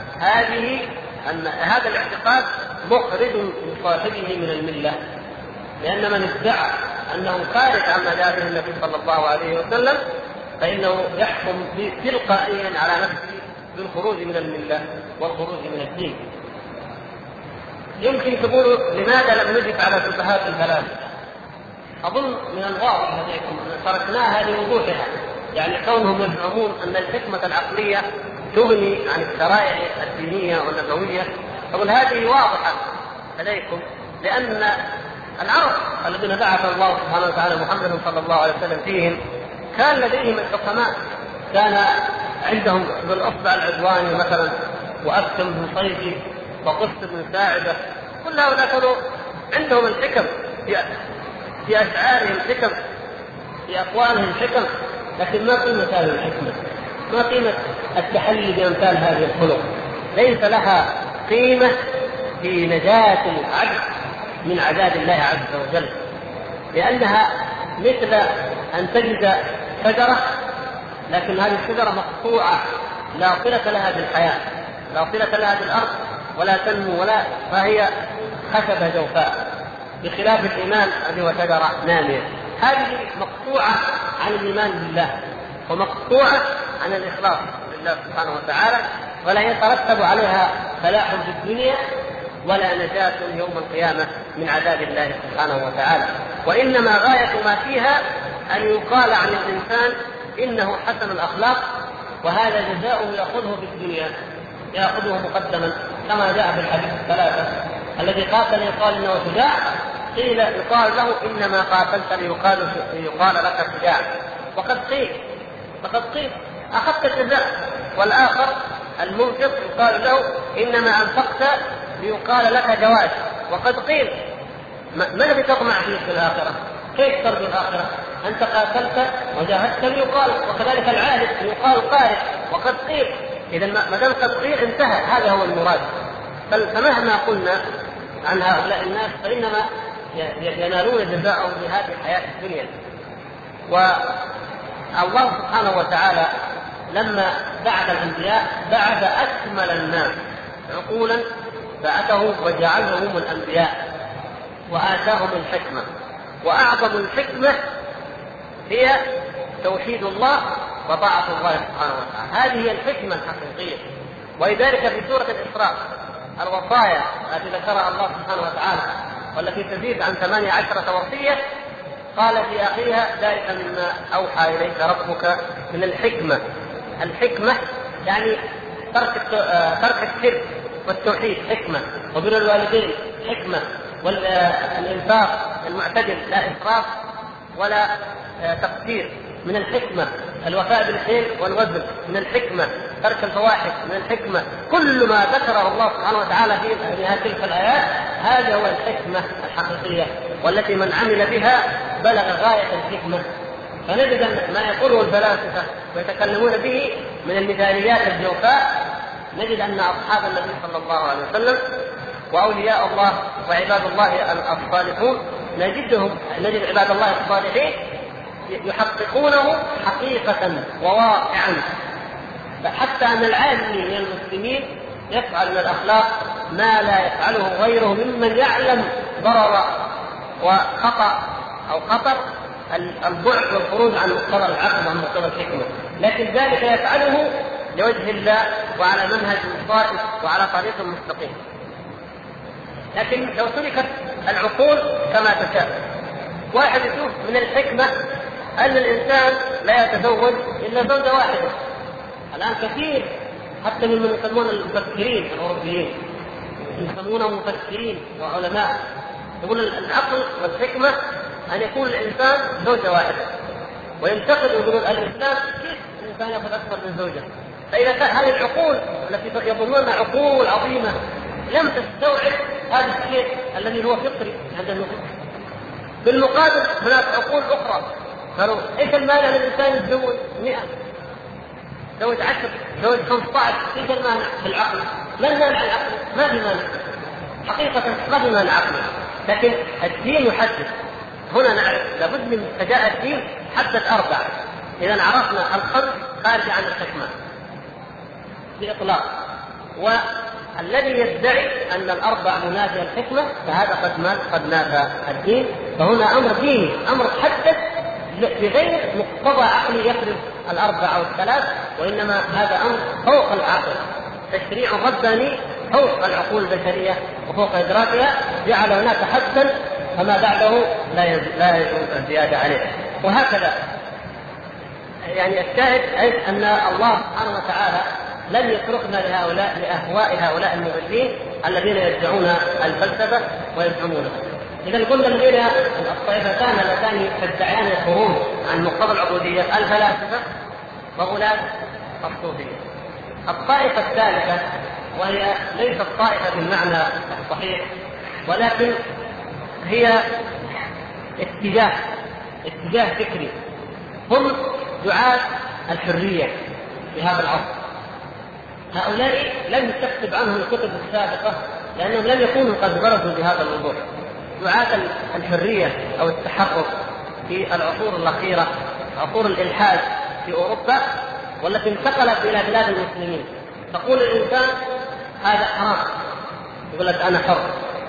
هذا الاعتقاد مخرج من صاحبه من الملة، لأن من ادعى أنه خارج عن مذهب النبي صلى الله عليه وسلم فإنه يحكم تلقائيا على نفسه بالخروج من الملة والخروج من الدين. يمكن تقولوا لماذا لم نجب على شبهات الثلاث؟ أظن من الواضح لديكم أن تركناها لوضوحها، يعني كونهم يزعمون أن الحكمة العقلية تغني عن الشرائع الدينية والنبوية، أقول هذه واضحة لديكم، لأن العرب الذين بعث الله سبحانه وتعالى محمد صلى الله عليه وسلم فيهم كان لديهم الحكماء، كان عندهم بالأصبع العدواني مثلا، وأكثم بن صيفي، وقص بن ساعدة، كل هؤلاء كانوا عندهم الحكم في أشعارهم حكم، في أقوالهم حكم، لكن ما قيمة هذه الحكمة؟ ما قيمة التحلي بأمثال هذه الخلق؟ ليس لها قيمة في نجاة العبد من عذاب الله عز وجل، لأنها مثل أن تجد شجرة لكن هذه الشجرة مقطوعة لا صلة لها بالحياة، لا صلة لها بالأرض، ولا تنمو فهي خشبة جوفاء، بخلاف الإيمان الذي هو شجرة نامية. هذه مقطوعة عن الإيمان بالله ومقطوعة عن الإخلاص لله سبحانه وتعالى، ولا يترتب عليها فلاح في الدنيا ولا نجاة يوم القيامة من عذاب الله سبحانه وتعالى. وإنما غاية ما فيها أن يقال عن الإنسان إنه حسن الأخلاق، وهذا جزاؤه يأخذه في الدنيا، يأخذه مقدما كما جاء في الحديث الثلاثة: الذي قاتل يقال إنه شجاع، قيل يقال له إنما قاتلت ليقال لك شجاع، وقد قيل أخذت الجزاء. والآخر المنفق يقال له إنما أنفقت ليقال لك جواز، وقد قيل. ما الذي تطمع فيه في الآخرة؟ كيف ترجو الآخرة؟ أنت قاتلت وجاهدت ليقال، وكذلك العالم يقال قارئ، وقد قيل. إذا ما دام قد قيل انتهى، هذا هو المراد. فمهما قلنا عن هؤلاء الناس فإنما ينالون جزاءهم في هذه الحياة الدنيا. والله سبحانه وتعالى لما بعث الأنبياء بعث أكمل الناس عقولا، بعثهم وجعلهم الأنبياء وآتاهم الحكمة، وأعظم الحكمة هي توحيد الله وطاعة الله سبحانه وتعالى. هذه هي الحكمة الحقيقية، ولذلك في سورة الإسراء الوصايا التي ذكرها الله سبحانه وتعالى والتي تزيد عن 18 وصية قال في أخيها ذلك مما أوحى إليك ربك من الحكمة. الحكمة يعني ترك الشرك والتوحيد حكمة، وبر الوالدين حكمة، والإنفاق المعتدل لا إسراف ولا تقصير من الحكمة، الوفاء بالحيل والوزن من الحكمة، ترك الفواحش من الحكمة. كل ما ذكره الله سبحانه وتعالى في هذه تلك الآيات هذا هو الحكمة الحقيقية، والتي من عمل بها بلغ غاية الحكمة. فنجد أن ما يقوله الفلاسفة ويتكلمون به من المثاليات الجوفاء، نجد أن أصحاب النبي صلى الله عليه وسلم وأولياء الله وعباد الله الصالحون نجد عباد الله الصالحين يحققونه حقيقة وواقعا، حتى أن العالم من المسلمين يفعل من الأخلاق ما لا يفعله غيره ممن يعلم ضرر وخطأ أو خطر البعد والخروج عن مقتضى العقل وعن مقتضى الحكمة، لكن ذلك يفعله لوجه الله وعلى منهج صائب وعلى طريق مستقيم. لكن لو تركت العقول كما تشاء، واحد يشوف من الحكمة أن الإنسان لا يتزوج إلا زوجة واحدة. الآن كثير حتى من يسمون المفكرين الأوروبيين يسمونهم مفكرين وعلماء يقول العقل والحكمة أن يكون الإنسان زوجة واحدة، وينتقد ويقولون الإسلام كيف الإنسان يأخذ أكثر من زوجة؟ فإذا كان هذه العقول التي يظنونها عقول عظيمة لم تستوعب هذا الشيء الذي هو فطري عند النفوس. بالمقابل هناك عقول أخرى قالوا إيش المانع للإنسان يتزوج 100 زوج 10 زوج 15؟ إيش المانع في العقل؟ ما المانع العقل؟ ما في مانع حقيقة، ما في مانع عقلي، لكن الدين يحدد. هنا نعرف لابد من فجاء الدين حدد 4. إذا عرفنا الخمس خارج عن الحكمة بإطلاق، والذي يدعي أن الأربع منافية الحكمة فهذا قد نافى الدين. فهنا أمر ديني، أمر حدد بغير مقتضى عقلي يفرض الأربع أو الثلاث، وإنما هذا أمر فوق العقل، تشريع رباني فوق العقول البشرية وفوق إدراكها، جعل هناك حدا فما بعده لا يجوز الزيادة عليه. وهكذا يعني الشاهد أن الله سبحانه وتعالى لم يتركنا لأهواء هؤلاء المضلين الذين يدعون الفلسفة ويزعمونها. إذا قلنا الذين الطائفتان اللتان تدعيان الخروج عن مقتضى العبودية الفلاسفة وغلاة الصوفية. الطائفة الثالثة وهي ليست طائفة بالمعنى الصحيح، ولكن هي اتجاه فكري، هم دعاة الحرية في هذا العصر. هؤلاء لم تكتب عنهم الكتب السابقة لأنهم لم يكونوا قد برزوا بهذا الوضوح. دعاة الحرية أو التحرر في العصور الأخيرة، عصور الإلحاد في أوروبا والتي انتقلت إلى بلاد المسلمين. تقول الإنسان هذا حرام، يقول لك أنا حر.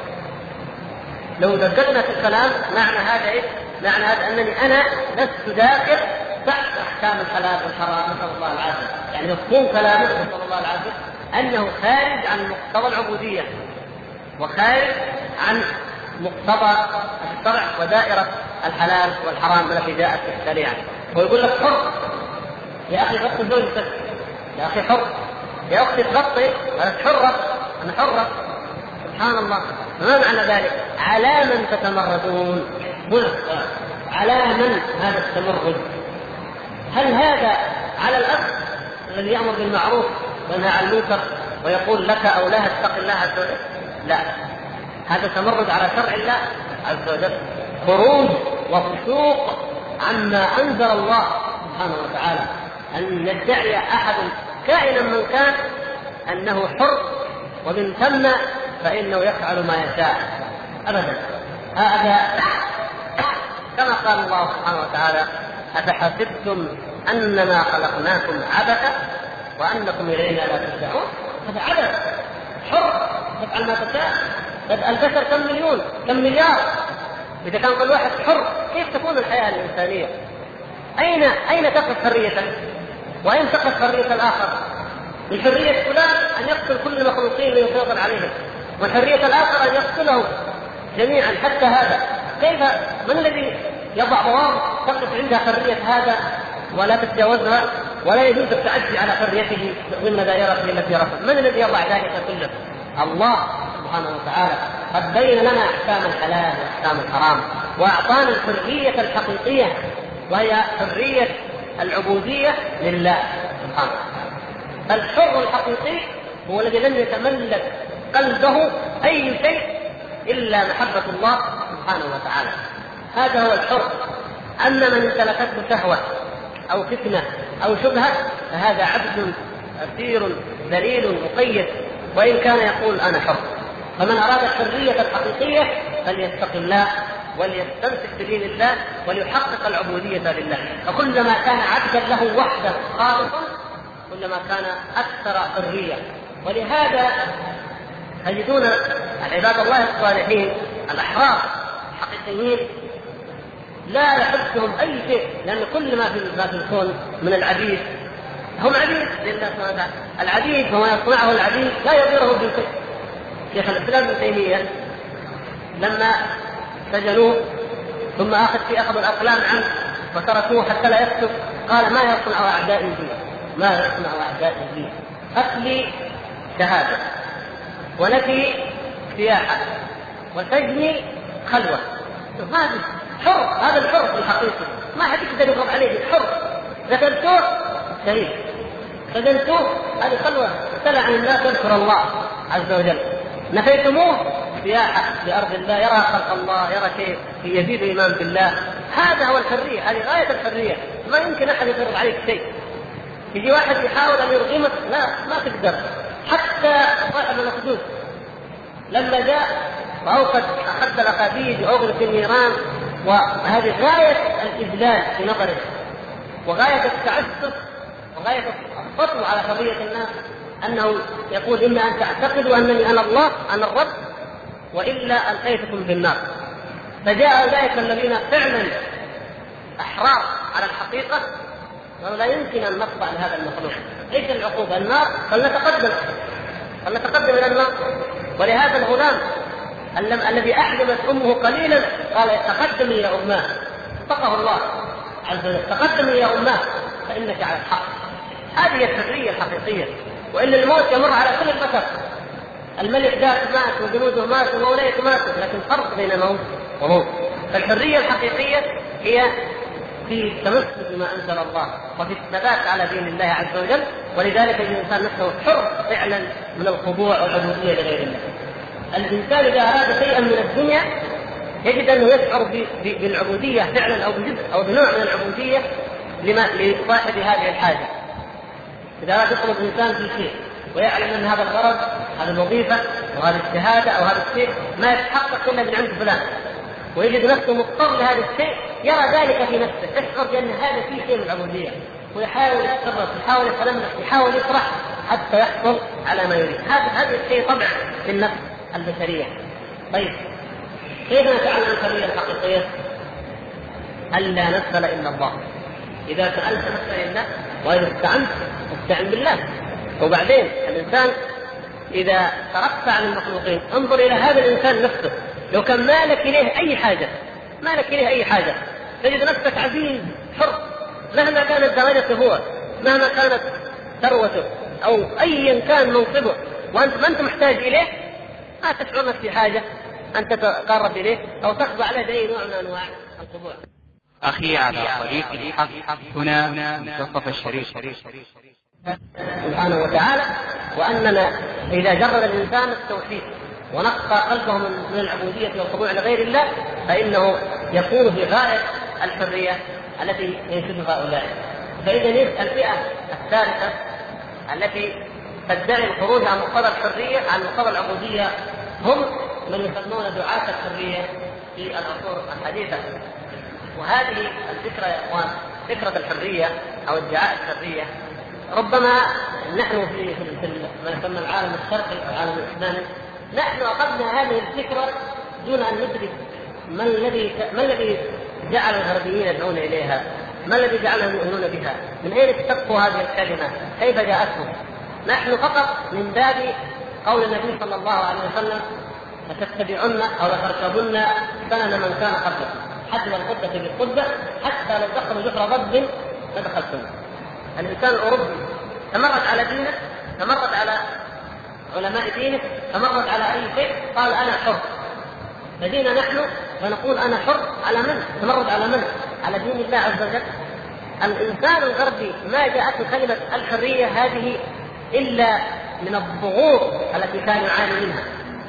لو دققنا في الكلام معنى هذا إيه؟ معنى هذا أنني أنا لست داخل تحت أحكام الحلال والحرام، نسأل الله العافية. يعني مفهوم كلامه نسأل الله العافية أنه خارج عن مقتضى العبودية وخارج عن مقتضى الشرع ودائرة الحلال والحرام التي جاءت في الشريعة. ويقول لك حر يا أخي غطي زوجتك، يا أخي حر، يا أختي تغطي، أنا حرة، أنا حرة. سبحان الله. ما معنى ذلك؟ على من تتمردون؟ على من هذا التمرد؟ هل هذا على الأخ الذي يأمر بالمعروف وينهى عن المنكر ويقول لك أو لا اتق الله عز وجل؟ لا، هذا تمرد على شرع الله عز وجل، خروج وفسوق عما أنزل الله سبحانه وتعالى. أن يدعي أحد كائنا من كان أنه حر ومن ثم فإنه يفعل ما يشاء أبدا. هذا كما قال الله سبحانه وتعالى أفحسبتم أنما خلقناكم عبثا وأنكم إلينا لا ترجعون. هذا عبث، حر تفعل ما تشاء. البشر كم مليون كم مليار، إذا كان كل واحد حر كيف تكون الحياة الإنسانية؟ أين تقف حريتك وأين تقف حرية الآخر؟ من حرية فلان أن يقتل كل المخلوقين ويسيطر عليهم، وحرية الآخر أن يقتله جميعا حتى هذا. كيف؟ من الذي يضع ضوابط تقف عندها حرية هذا ولا تتجاوزها ولا يجوز التعدي على حريته ضمن دائرته التي رفض؟ من الذي يضع ذلك كله؟ الله سبحانه وتعالى قد بين لنا أحكام الحلال وأحكام الحرام، وأعطانا الحرية الحقيقية وهي حرية العبودية لله سبحانه. الحر الحقيقي هو الذي لم يتملك قلبه أي شيء إلا محبة الله سبحانه وتعالى، هذا هو الحر. أما من امتلكته شهوة أو فتنة أو شبهة فهذا عبد أسير ذليل مقيد، وإن كان يقول أنا حر. فمن أراد الحرية الحقيقية فليتق الله وليستمسك بدين الله وليحقق العبودية لله، فكلما كان عبدا له وحده خالصا كلما كان أكثر حرية. ولهذا تجدون عباد الله الصالحين الأحرار الحقيقيين لا يحبهم أي شيء، لأن كل ما في الكون من العبيد هم عبيد لله سبحانه وتعالى. العبيد وما يصنعه العبيد لا يضيره بالشيء. شيخ الإسلام ابن تيمية لما سجنوه ثم أخذوا الأقلام عنه وتركوه حتى لا يكتب، قال ما يصنع أعدائي بي، ما يصنع أعدائي بي، قتلي شهادة ونفي سياحة وسجني خلوة. هذا حر، هذا الحر الحقيقي ما حد يقدر يضرب عليه. الحر قتلتوه شهيد، سجنتوه هذه خلوة ابتلى عن الله تذكر الله عز وجل، نفيتموه سياحة لأرض الله يرى خلق الله يرى شيء يزيد إيمان بالله. هذا هو الحرية، هذه غاية الحرية. ما يمكن أحد يفرض عليك شيء. يجي واحد يحاول أن يرغمك لا ما تقدر. حتى صاحب الأخدود لما جاء وأوقد أخذ الأخاديد وأغلق النيران، وهذه غاية الإذلال في نظره وغاية التعسف وغاية السطو على قضية الناس، أنه يقول إما أن تعتقدوا أنني أنا الله أنا الرب وإلا ألقيتكم بالنار. فجاء أولئك الذين فعلا أحرار على الحقيقة ولا يمكن أن نخضع لهذا المخلوق. إيش العقوبة؟ النار. فلنتقدم إلى النار. ولهذا الغلام الذي أحجبت أمه قليلا قال تقدمي يا أماه، اتقه الله عز وجل، تقدمي يا أماه فإنك على الحق. هذه الحرية الحقيقية. وإن الموت يمر على كل البشر، الملك ذاك مات وجنوده مات وموليته ماتوا، لكن فرق بين موت وموت. فالحرية الحقيقية هي في التمسك بما أنزل الله وفي الثبات على دين الله عز وجل. ولذلك الإنسان نفسه حر فعلا من الخضوع والعبودية لغير الله. الإنسان إذا أراد شيئا من الدنيا يجد أنه يشعر بالعبودية فعلا أو بجزء أو بنوع من العبودية لصاحب هذه الحاجة. إذا أراد يطلب الإنسان في شيء ويعلم أن هذا الغرض هذه الوظيفة وهذه الشهادة أو هذا الشيء ما يتحقق إلا من عند فلان، ويجد نفسه مضطر لهذا الشيء، يرى ذلك في نفسه، يشعر بأن هذا فيه شيء من العبودية، ويحاول يتصرف يحاول يتلمح يحاول يفرح حتى يحصل على ما يريد. هذا الشيء طبع في النفس البشرية. طيب كيف نتعلم الحرية الحقيقية؟ ألا نسأل إلا الله. إذا سألت نسأل الله، وإذا استعنت استعن بالله. وبعدين الإنسان إذا تركت عن المخلوقين انظر إلى هذا الإنسان نفسه، لو كان مالك إليه أي حاجة تجد نفسك عزيز حر مهما كانت درجته هو، مهما كانت ثروته أو أيا كان منصبه، وأنت ما أنت محتاج إليه، ما تشعر نفسك بحاجة أن تتقرب إليه أو تخضع له بأي نوع من أنواع الخضوع. أخي على طريق الحق هنا منتصف الشريف سبحانه وتعالى، وأننا إذا جرد الإنسان التوحيد ونقى قلبه من العبودية والخضوع لغير الله فإنه يكون في غاية الحرية التي ينشدها هؤلاء. فإذا الفئة الثالثة التي تدعي الخروج عن مقتضى الحرية عن مقتضى العبودية هم من يسمون دعاة الحرية في العصور الحديثة. وهذه الفكرة يا إخوان، فكرة الحرية أو ادعاء الحرية، ربما نحن في ما يسمى العالم الشرقي أو العالم الإسلامي نحن أخذنا هذه الفكرة دون أن ندرك ما الذي جعل الغربيين يدعون إليها، ما الذي جعلهم يؤمنون بها، من أين اشتقوا هذه الكلمة، كيف جاءتهم. نحن فقط من باب قول النبي صلى الله عليه وسلم لتتبعن أو لتركبن سنن من كان قبلكم حذو القدة بالقدة حتى لو دخلوا جحر ضب لدخلتم. الإنسان الأوروبي تمرد على دينه، تمرد على علماء دينه، تمرد على أي شيء، قال أنا حر. فدينا نحن ونقول أنا حر على من؟ تمرد على من؟ على دين الله عز وجل. الإنسان الغربي ما جاءته كلمة الحرية هذه إلا من الضغوط التي كان يعاني منها.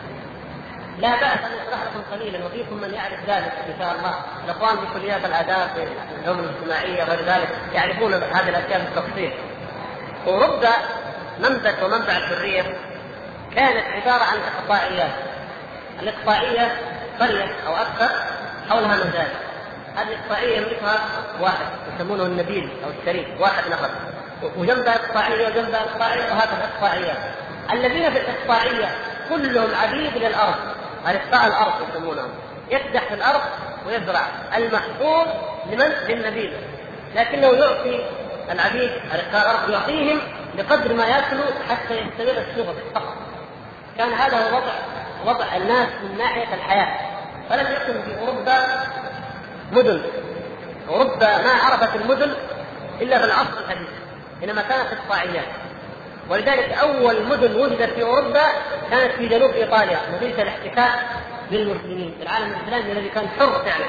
لا بأس أن أشرح لكم قليلا وفيكم من يعرف ذلك إن شاء الله. الأخوان في كليات الآداب في العلوم الاجتماعية وغير ذلك يعرفون هذه الأشياء بالتفصيل. أوروبا منبت ومنبع الحرية كانت عبارة عن إقطاعيات. الإقطاعية قرية أو أكثر حولها مزاد. هذه الإقطاعية يملكها واحد يسمونه النبيل أو الشريف، واحد نفر، وجنبها إقطاعية وجنبها إقطاعية وهكذا إقطاعيات. الذين في الإقطاعية كلهم عبيد للأرض، أرقاء الأرض يسمونهم، يكدح في الأرض ويزرع. المحصول لمن؟ للنبيل، لكنه يعطي العبيد أرقاء الأرض يعطيهم بقدر ما يأكلوا حتى يستمر الشغل فقط. كان هذا هو وضع الناس من ناحية الحياة. فلم يكن في أوروبا مدن. أوروبا ما عرفت المدن إلا في العصر الحديث، إنما كانت إقطاعيات. ولذلك أول مدن وجدت في أوروبا كانت في جنوب إيطاليا، مدينة الاحتكاك بالمسلمين في العالم الإسلامي الذي كان حر فعلا.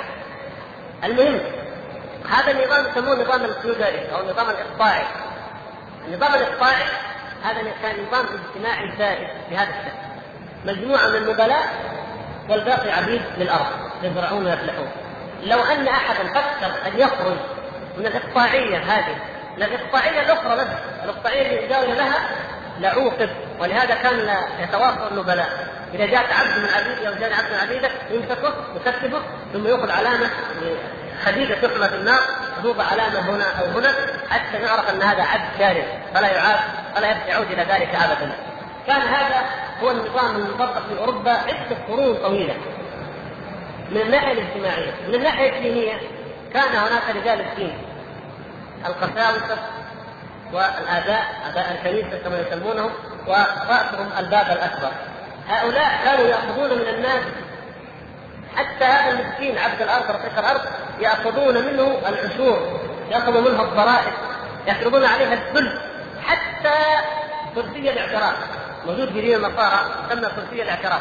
المهم هذا النظام يسموه النظام الفيودالي أو النظام الإقطاعي. النظام الإقطاعي هذا كان نظام اجتماعي سائد بهذا الشكل، مجموعة من النبلاء والباقي عبيد للأرض يزرعون ويفلحون. لو أن أحدا فكر أن يخرج من الإقطاعية هذه الإقطاعية الأخرى بس، الإقطاعية اللي يجاور لها لعوقب. ولهذا كان يتواصل النبلاء، إذا جاءت عبد من عبيد أو جاء عبد من عبيدك يمسكه ويكتبه ثم يأخذ علامة حديدة تحمى في النار توضع علامة هنا أو هنا حتى نعرف أن هذا عبد شارد فلا يعاد ولا يعود إلى ذلك أبدا. كان هذا هو النظام المطبق في أوروبا عدة قرون طويلة. من الناحية الاجتماعية، من الناحية الدينية كان هناك رجال الدين، القساوسة والآباء، آباء الكنيسة كما يسمونهم، ورأسهم الباب الأكبر. هؤلاء كانوا يأخذون من الناس حتى هذا المسكين عبد الأرض رقيق الأرض يأخذون منه العشور، يأخذون منه الضرائب، يفرضون عليها الذل، حتى كرسي الاعتراف موجود في دين النصارى يسمى كرسي الاعتراف.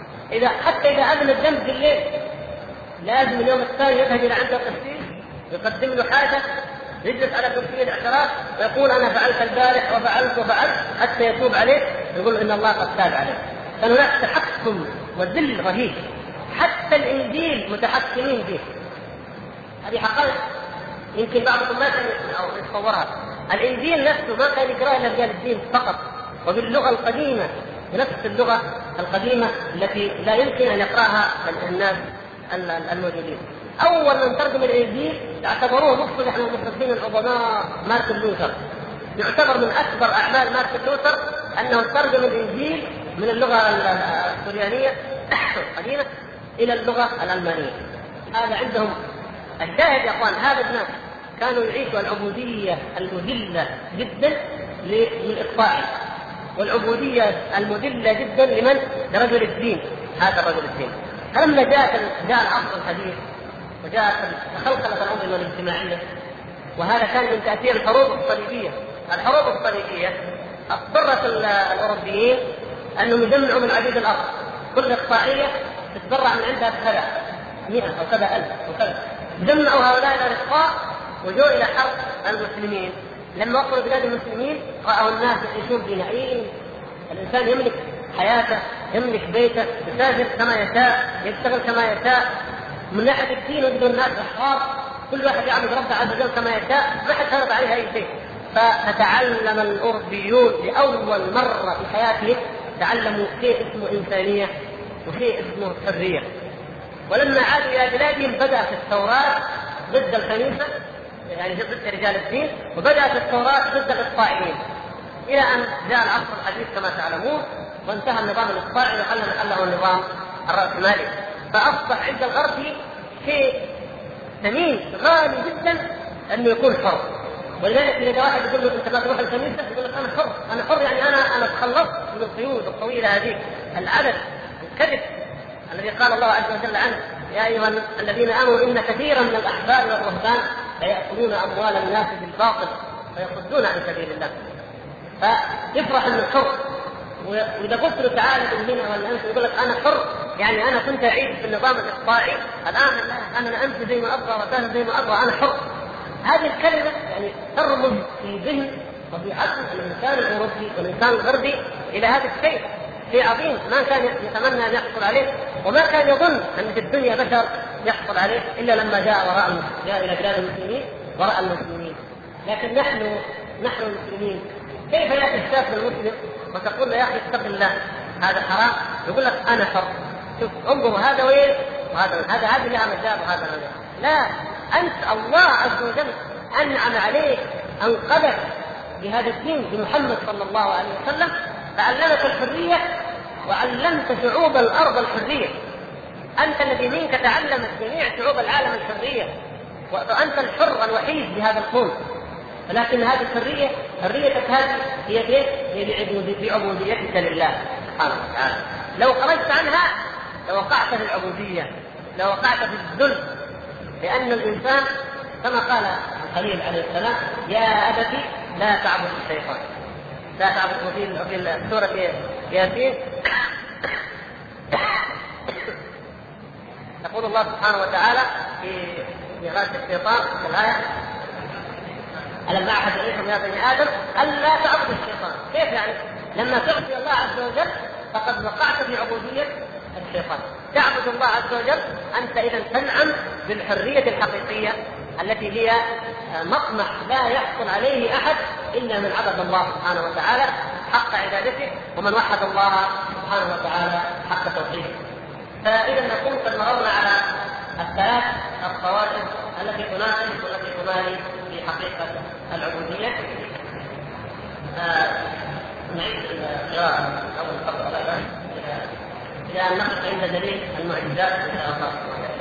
حتى إذا أذن الذنب بالليل لازم اليوم الثاني يذهب إلى عند القسيس يقدم له حاجة، يجلس على كرسي الاعتراف ويقول أنا فعلت البارح وفعلت حتى يتوب عليه، يقول إن الله قد تاب عليه. كان هناك تحكم وذل رهيب، حتى الإنجيل متحكمين فيه. هذه حقائق يمكن بعضكم ما كان يتصورها. الإنجيل نفسه ما كان يقرأ إلا رجال الدين فقط، وباللغة القديمة، بنفس اللغة القديمة التي لا يمكن أن يقرأها الناس الموجودين. أول من ترجم الإنجيل اعتبروه مصطلح من المصطلحين العظماء مارتن لوثر. يعتبر من أكبر أعمال مارتن لوثر أنه ترجم الإنجيل من اللغة السريانية القديمة إلى اللغة الألمانية. هذا عندهم الشاهد يا أخوان. هذا الناس كانوا يعيشوا العبودية المذلة جدا للإقطاعي، والعبودية المذلة جدا لمن؟ لرجل الدين. هذا رجل الدين. فلما جاء العصر الحديث وجاءت خلخلة الأنظمة الاجتماعية، وهذا كان من تأثير الحروب الصليبية. الحروب الصليبية اضطرت الأوروبيين أنهم يجمعوا من عبيد الأرض، كل إقطاعية تتبرع من عندها بكذا 100 أو كذا 1000 أو كذا. جمعوا هؤلاء الأرقاء وجوا إلى حرب المسلمين. لما وصلوا بلاد المسلمين رأوا الناس يعيشون بنعيم، الإنسان يملك حياته، يملك بيته، يسافر كما يشاء، يشتغل كما يشاء. من ناحية الدين وجدوا الناس أحرار، كل واحد يعبد ربه عز وجل كما يشاء، ما حد فرض عليه أي شيء. فتعلم الأوروبيون لأول مرة في حياتهم، تعلموا شيء اسمه إنسانية وشيء اسمه حرية. ولما عادوا إلى بلادهم بدأت الثورات ضد الكنيسة، يعني ضد رجال الدين، وبدأت الثورات ضد الإقطاعيين، إلى أن جاء العصر الحديث كما تعلمون، وانتهى النظام الإقطاعي وحل محله النظام الرأسمالي. فأصبح عند الغرب شيء ثمين غالي جدا أنه يكون حر. ولذلك إذا واحد يقول له أنت ما تروح الكنيسة يقول لك أنا حر يعني أنا تخلصت من القيود الطويلة هذه، العدد الكذب الذي قال الله عز وجل عنه يا أيها الذين آمنوا إن كثيرا من الأحبار والرهبان ليأكلون أموال الناس بالباطل فيصدون عن سبيل الله. فيفرح إنه حر، وإذا قلت له تعالى من هنا ولا أنت يقول لك أنا حر يعني أنا كنت أعيش في النظام الإقطاعي الآن لا أنا أمشي زي ما أبغى وأتاهل زي ما أبغى أنا حر. هذه الكلمة يعني ترمز في ذهن وفي عقل الإنسان الأوروبي والإنسان الغربي إلى هذا الشيء، شيء عظيم ما كان يتمنى أن يحصل عليه، وما كان يظن أن في الدنيا بشر يحصل عليه إلا لما جاء إلى بلاد المسلمين ورأى المسلمين. لكن نحن المسلمين كيف يأتي الشاب المسلم وتقول له يا أخي اتق الله هذا حرام، يقول لك أنا حر، شوف انظر هذا وين وهذا هذه لها مجال وهذا لا، أنت الله عز وجل أنعم عليك أنقذك بهذا الدين بمحمد صلى الله عليه وسلم، فعلمك الحرية وعلمت شعوب الأرض الحرية. أنت الذي منك تعلمت جميع شعوب العالم الحرية، وأنت الحر الوحيد بهذا الكون. ولكن هذه الحرية حريتك هذه هي بعبوديتك لله سبحانه وتعالى. لو خرجت عنها لوقعت في العبودية، لوقعت في الذل، لأن الإنسان كما قال الخليل عليه السلام يا أبتي لا تعبد الشيطان، لا تعبد في سورة ياسين يقول الله سبحانه وتعالى في غاية الشيطان في الآية ألم أعهد إليكم يا بني آدم ألا تعبدوا الشيطان. كيف يعني؟ لما تعصي الله عز وجل فقد وقعت في عبودية الشيطان. تعبد الله عز وجل أنت إذا تنعم بالحرية الحقيقية التي هي مطمح لا يحصل عليه أحد إلا من عبد الله سبحانه وتعالى حق عبادته ومن وحد الله سبحانه وتعالى حق توحيده. فإذا نكون قد مررنا على الثلاث الطوائف التي تناسب والتي تماري في حقيقة العبودية. نعيد القراءة أول فقرة إلى أن نقف عند دليل المعجزات إن شاء الله.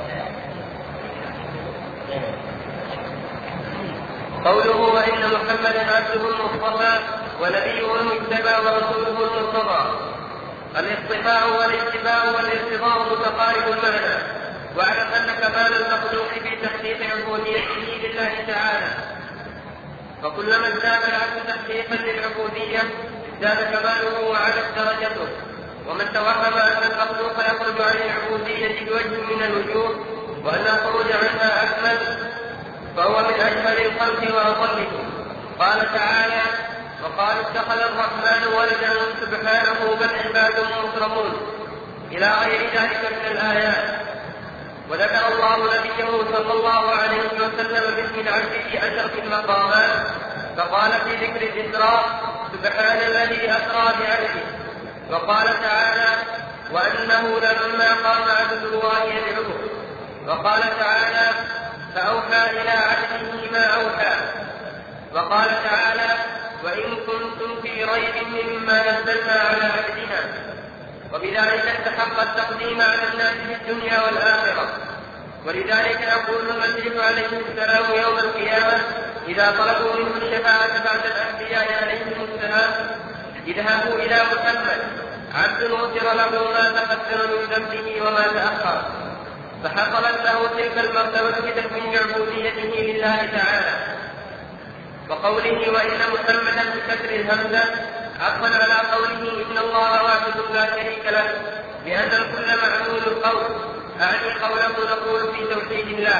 قوله وإن محمدا عبده المصطفى ونبيه المجتبى ورسوله المرتضى. الاصطفاء والاتباع والارتضاء متقارب المعنى، واعلم أن كمال المخلوق في تحقيق عبوديته لله تعالى، فكلما ازداد العبد تحقيقا للعبودية ازداد كماله وعلت درجته. ومن توهم أن المخلوق يخرج عن العبودية بوجه من الوجوه وأن الخروج عنها أكمل فهو من أجمل الخلق وأضلهم. قال تعالى وقالوا اتخذ الرحمن ولدا سبحانه بل عباد مكرمون إلى غير ذلك من الآيات. وذكر الله نبيه صلى الله عليه وسلم باسم العبد في أشرف المقامات، فقال في ذكر الإسراء سبحان الذي أسرى بعبده. وقال تعالى وأنه لما قام عبد الله يدعوه. وقال تعالى فأوحى إلى عبده ما أوحى. وقال تعالى وإن كنتم في ريب مما نزلنا على عبدنا. وبذلك استحق التقديم على الناس في الدنيا والآخرة. ولذلك يقول المسيح عليه السلام يوم القيامة إذا طلبوا منه الشفاعة بعد الأنبياء عليهم السلام اذهبوا إلى محمد عبد غفر له ما تقدم من ذنبه وما تأخر، فحصلت له تلك المرتبة بتكوين عبوديته لله تعالى. وقوله وإن محمدا بكسر الهمزة عطفا على قوله إن الله واحد لا شريك له، لأن الكل معلول القول، أعني قوله نقول في توحيد الله.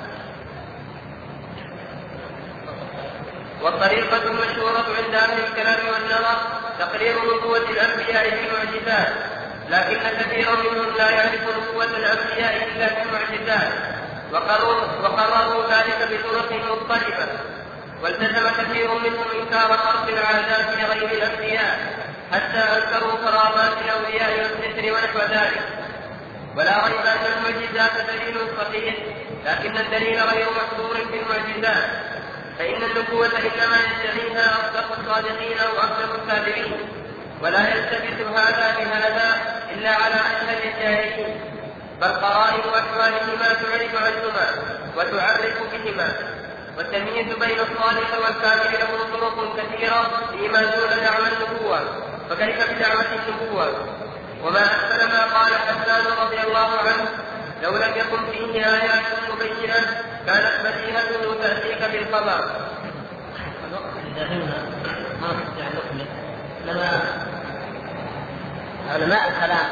والطريقة المشهورة عند أهل الكلام والنظر تقرير نبوة الأنبياء بالمعجزات، لكن كثيرا منهم لا يعرف نبوة الأنبياء إلا بالمعجزات، وقرروا ذلك بطرق مختلفة. والتزم كثير منهم إنكار خلق العادات لغير الأنبياء حتى أنكروا كرامات الأولياء والسحر ونحو ذلك. ولا ريب أن المعجزات دليل صحيح، لكن الدليل غير محظور في المعجزات، فإن النبوة إنما يدعيها أصدق الصادقين أو أصدق الكاذبين، ولا يلتبس هذا بهذا إلا على أشهر الجاهلين، بل قرائن أحوالهما تعرف عنهما وتعرف بهما. والتمييز بين الصالح والكامل له طرق كثيرة فيما دون دعوى النبوة، فكيف بدعوة النبوة؟ وما أحسن ما قال حسان رضي الله عنه: لو لم يكن فيه آيات مبينة كانت بديهة تأتيك بالخبر. لما علماء الكلام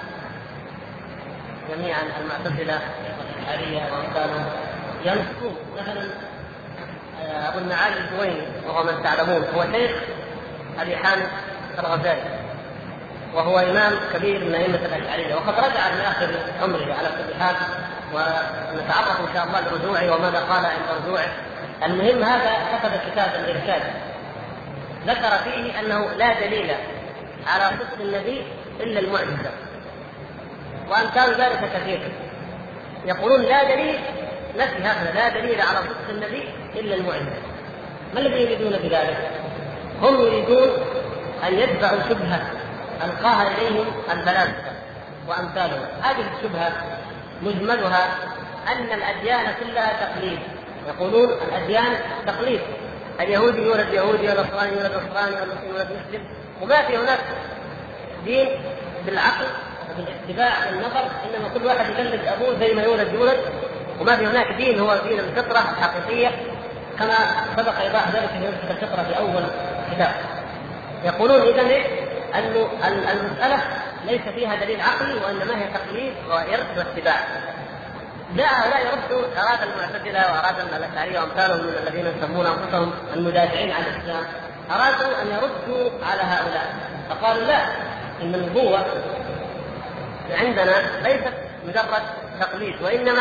جميعا المعتزلة والأشعرية وأمثالهم ينصون مثلا أبو المعالي الجويني وهو من تعلمون هو شيخ أبي حامد الغزالي وهو إمام كبير من أئمة الأشعرية وقد رجع من آخر عمره على كل حال ونتعرف إن شاء الله لرجوعه وماذا قال عند رجوعه. المهم هذا كتب كتاب الإرشاد ذكر فيه أنه لا دليل على صدق النبي إلا المعجزة وأمثال ذلك كثير. يقولون لا دليل نفي هذا لا دليل على صدق النبي إلا المعجزة. ما الذي يريدون بذلك؟ هم يريدون أن يدفعوا شبهة ألقاها إليهم الفلاسفة وأمثالهم. هذه الشبهة مجملها أن الأديان كلها تقليد. يقولون الأديان تقليد، اليهودي يولد يهودي والنصراني يولد نصراني والمسلم يولد مسلم، وما في هناك دين بالعقل وبالاتباع والنظر، إنما كل واحد يقلد أبوه زي ما يولد، وما في هناك دين هو دين الفطرة الحقيقية كما سبق إيضاح ذلك في نفس الفطرة في أول كتاب. يقولون إذن أن المسألة ليس فيها دليل عقلي وإنما هي تقليد وإرث واتباع. لا يردوا أراد المعتزلة وأراد الأشعرية وأمثالهم من الذين يسمون أنفسهم المدافعين عن الإسلام أرادوا أن يردوا على هؤلاء فقالوا لا، إن النبوة عندنا ليست مجرد تقليد، وإنما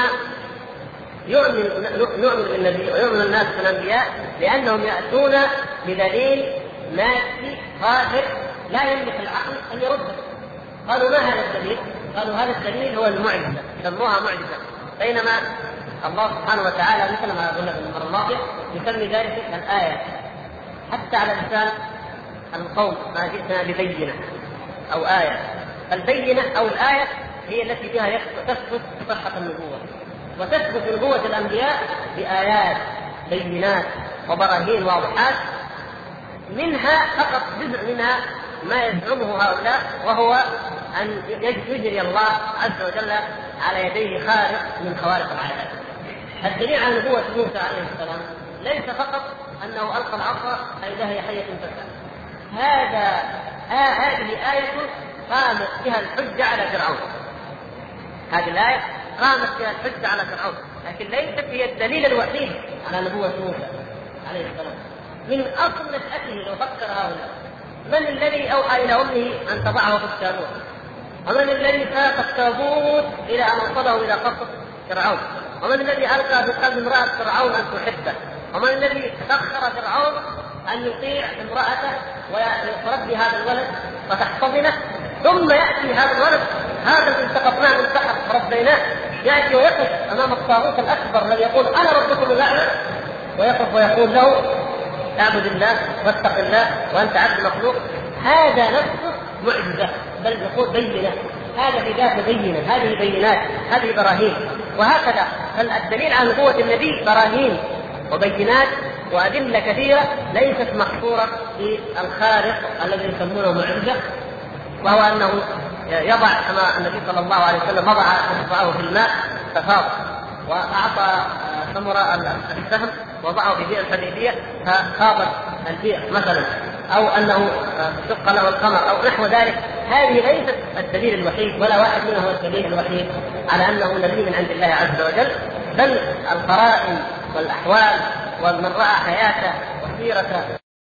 نؤمن بالنبي ويؤمن الناس بالأنبياء لأنهم يأتون بدليل مادي ظاهر لا يملك العقل أن يرده. قالوا ما هذا الدليل؟ قالوا هذا الدليل هو المعجزة، سموها معجزة، بينما الله سبحانه وتعالى مثل ما قلنا في المرة الماضية يسمي ذلك الآية. حتى على لسان القوم ما جئتنا ببينة أو آية، البينة أو الآية هي التي بها تثبت صحة النبوة، وتثبت نبوة الأنبياء بآيات بينات وبراهين واضحات، منها فقط جزء منها ما يزعمه هؤلاء وهو أن يجري الله عز وجل على يديه خارق من خوارق العادات. الدليل على نبوة موسى عليه السلام ليس فقط أنه ألقى العصا فإذا هي حية تسعى، هذه آية قامت بها الحجة على فرعون، هذه الآية قامت بها الحجة على فرعون، لكن ليست هي الدليل الوحيد على نبوة موسى عليه السلام. من أصل نشأته لو فكر هؤلاء، من الذي أوحى إلى أمه أن تضعه في التابوت؟ ومن الذي ساق التابوت إلى أن وصله إلى قصر فرعون؟ ومن الذي ألقى في قلب امرأة فرعون أن تحبه؟ ومن الذي سخر فرعون أن يطيع امرأته ويربي هذا الولد فتحتضنه، ثم يأتي هذا الولد هذا الذي التقطناه من تحت ربيناه يأتي ويقف أمام الطاغوت الأكبر الذي يقول أنا ربكم الأعلى، ويقف ويقول له اعبد الله واتق الله وأنت عبد مخلوق. هذا نفسه معجزة، بل نقول بينة، هذا في ذاته بينة، هذه بينات، هذه براهين. وهكذا فالدليل على نبوة النبي براهين وبينات وأدلة كثيرة ليست محصورة في الخارق الذي يسمونه معجزة، وهو أنه يضع كما النبي صلى الله عليه وسلم وضع إصبعه في الماء ففاض، وأعطى ثمر السهم وضعه في بئر الحديبية فخاضت البئر مثلا، أو أنه شق له القمر أو نحو ذلك. هذه ليست الدليل الوحيد ولا واحد منها هو الدليل الوحيد على أنه نبي من عند الله عز وجل، بل القرائن والأحوال ومن رأى حياته وسيرته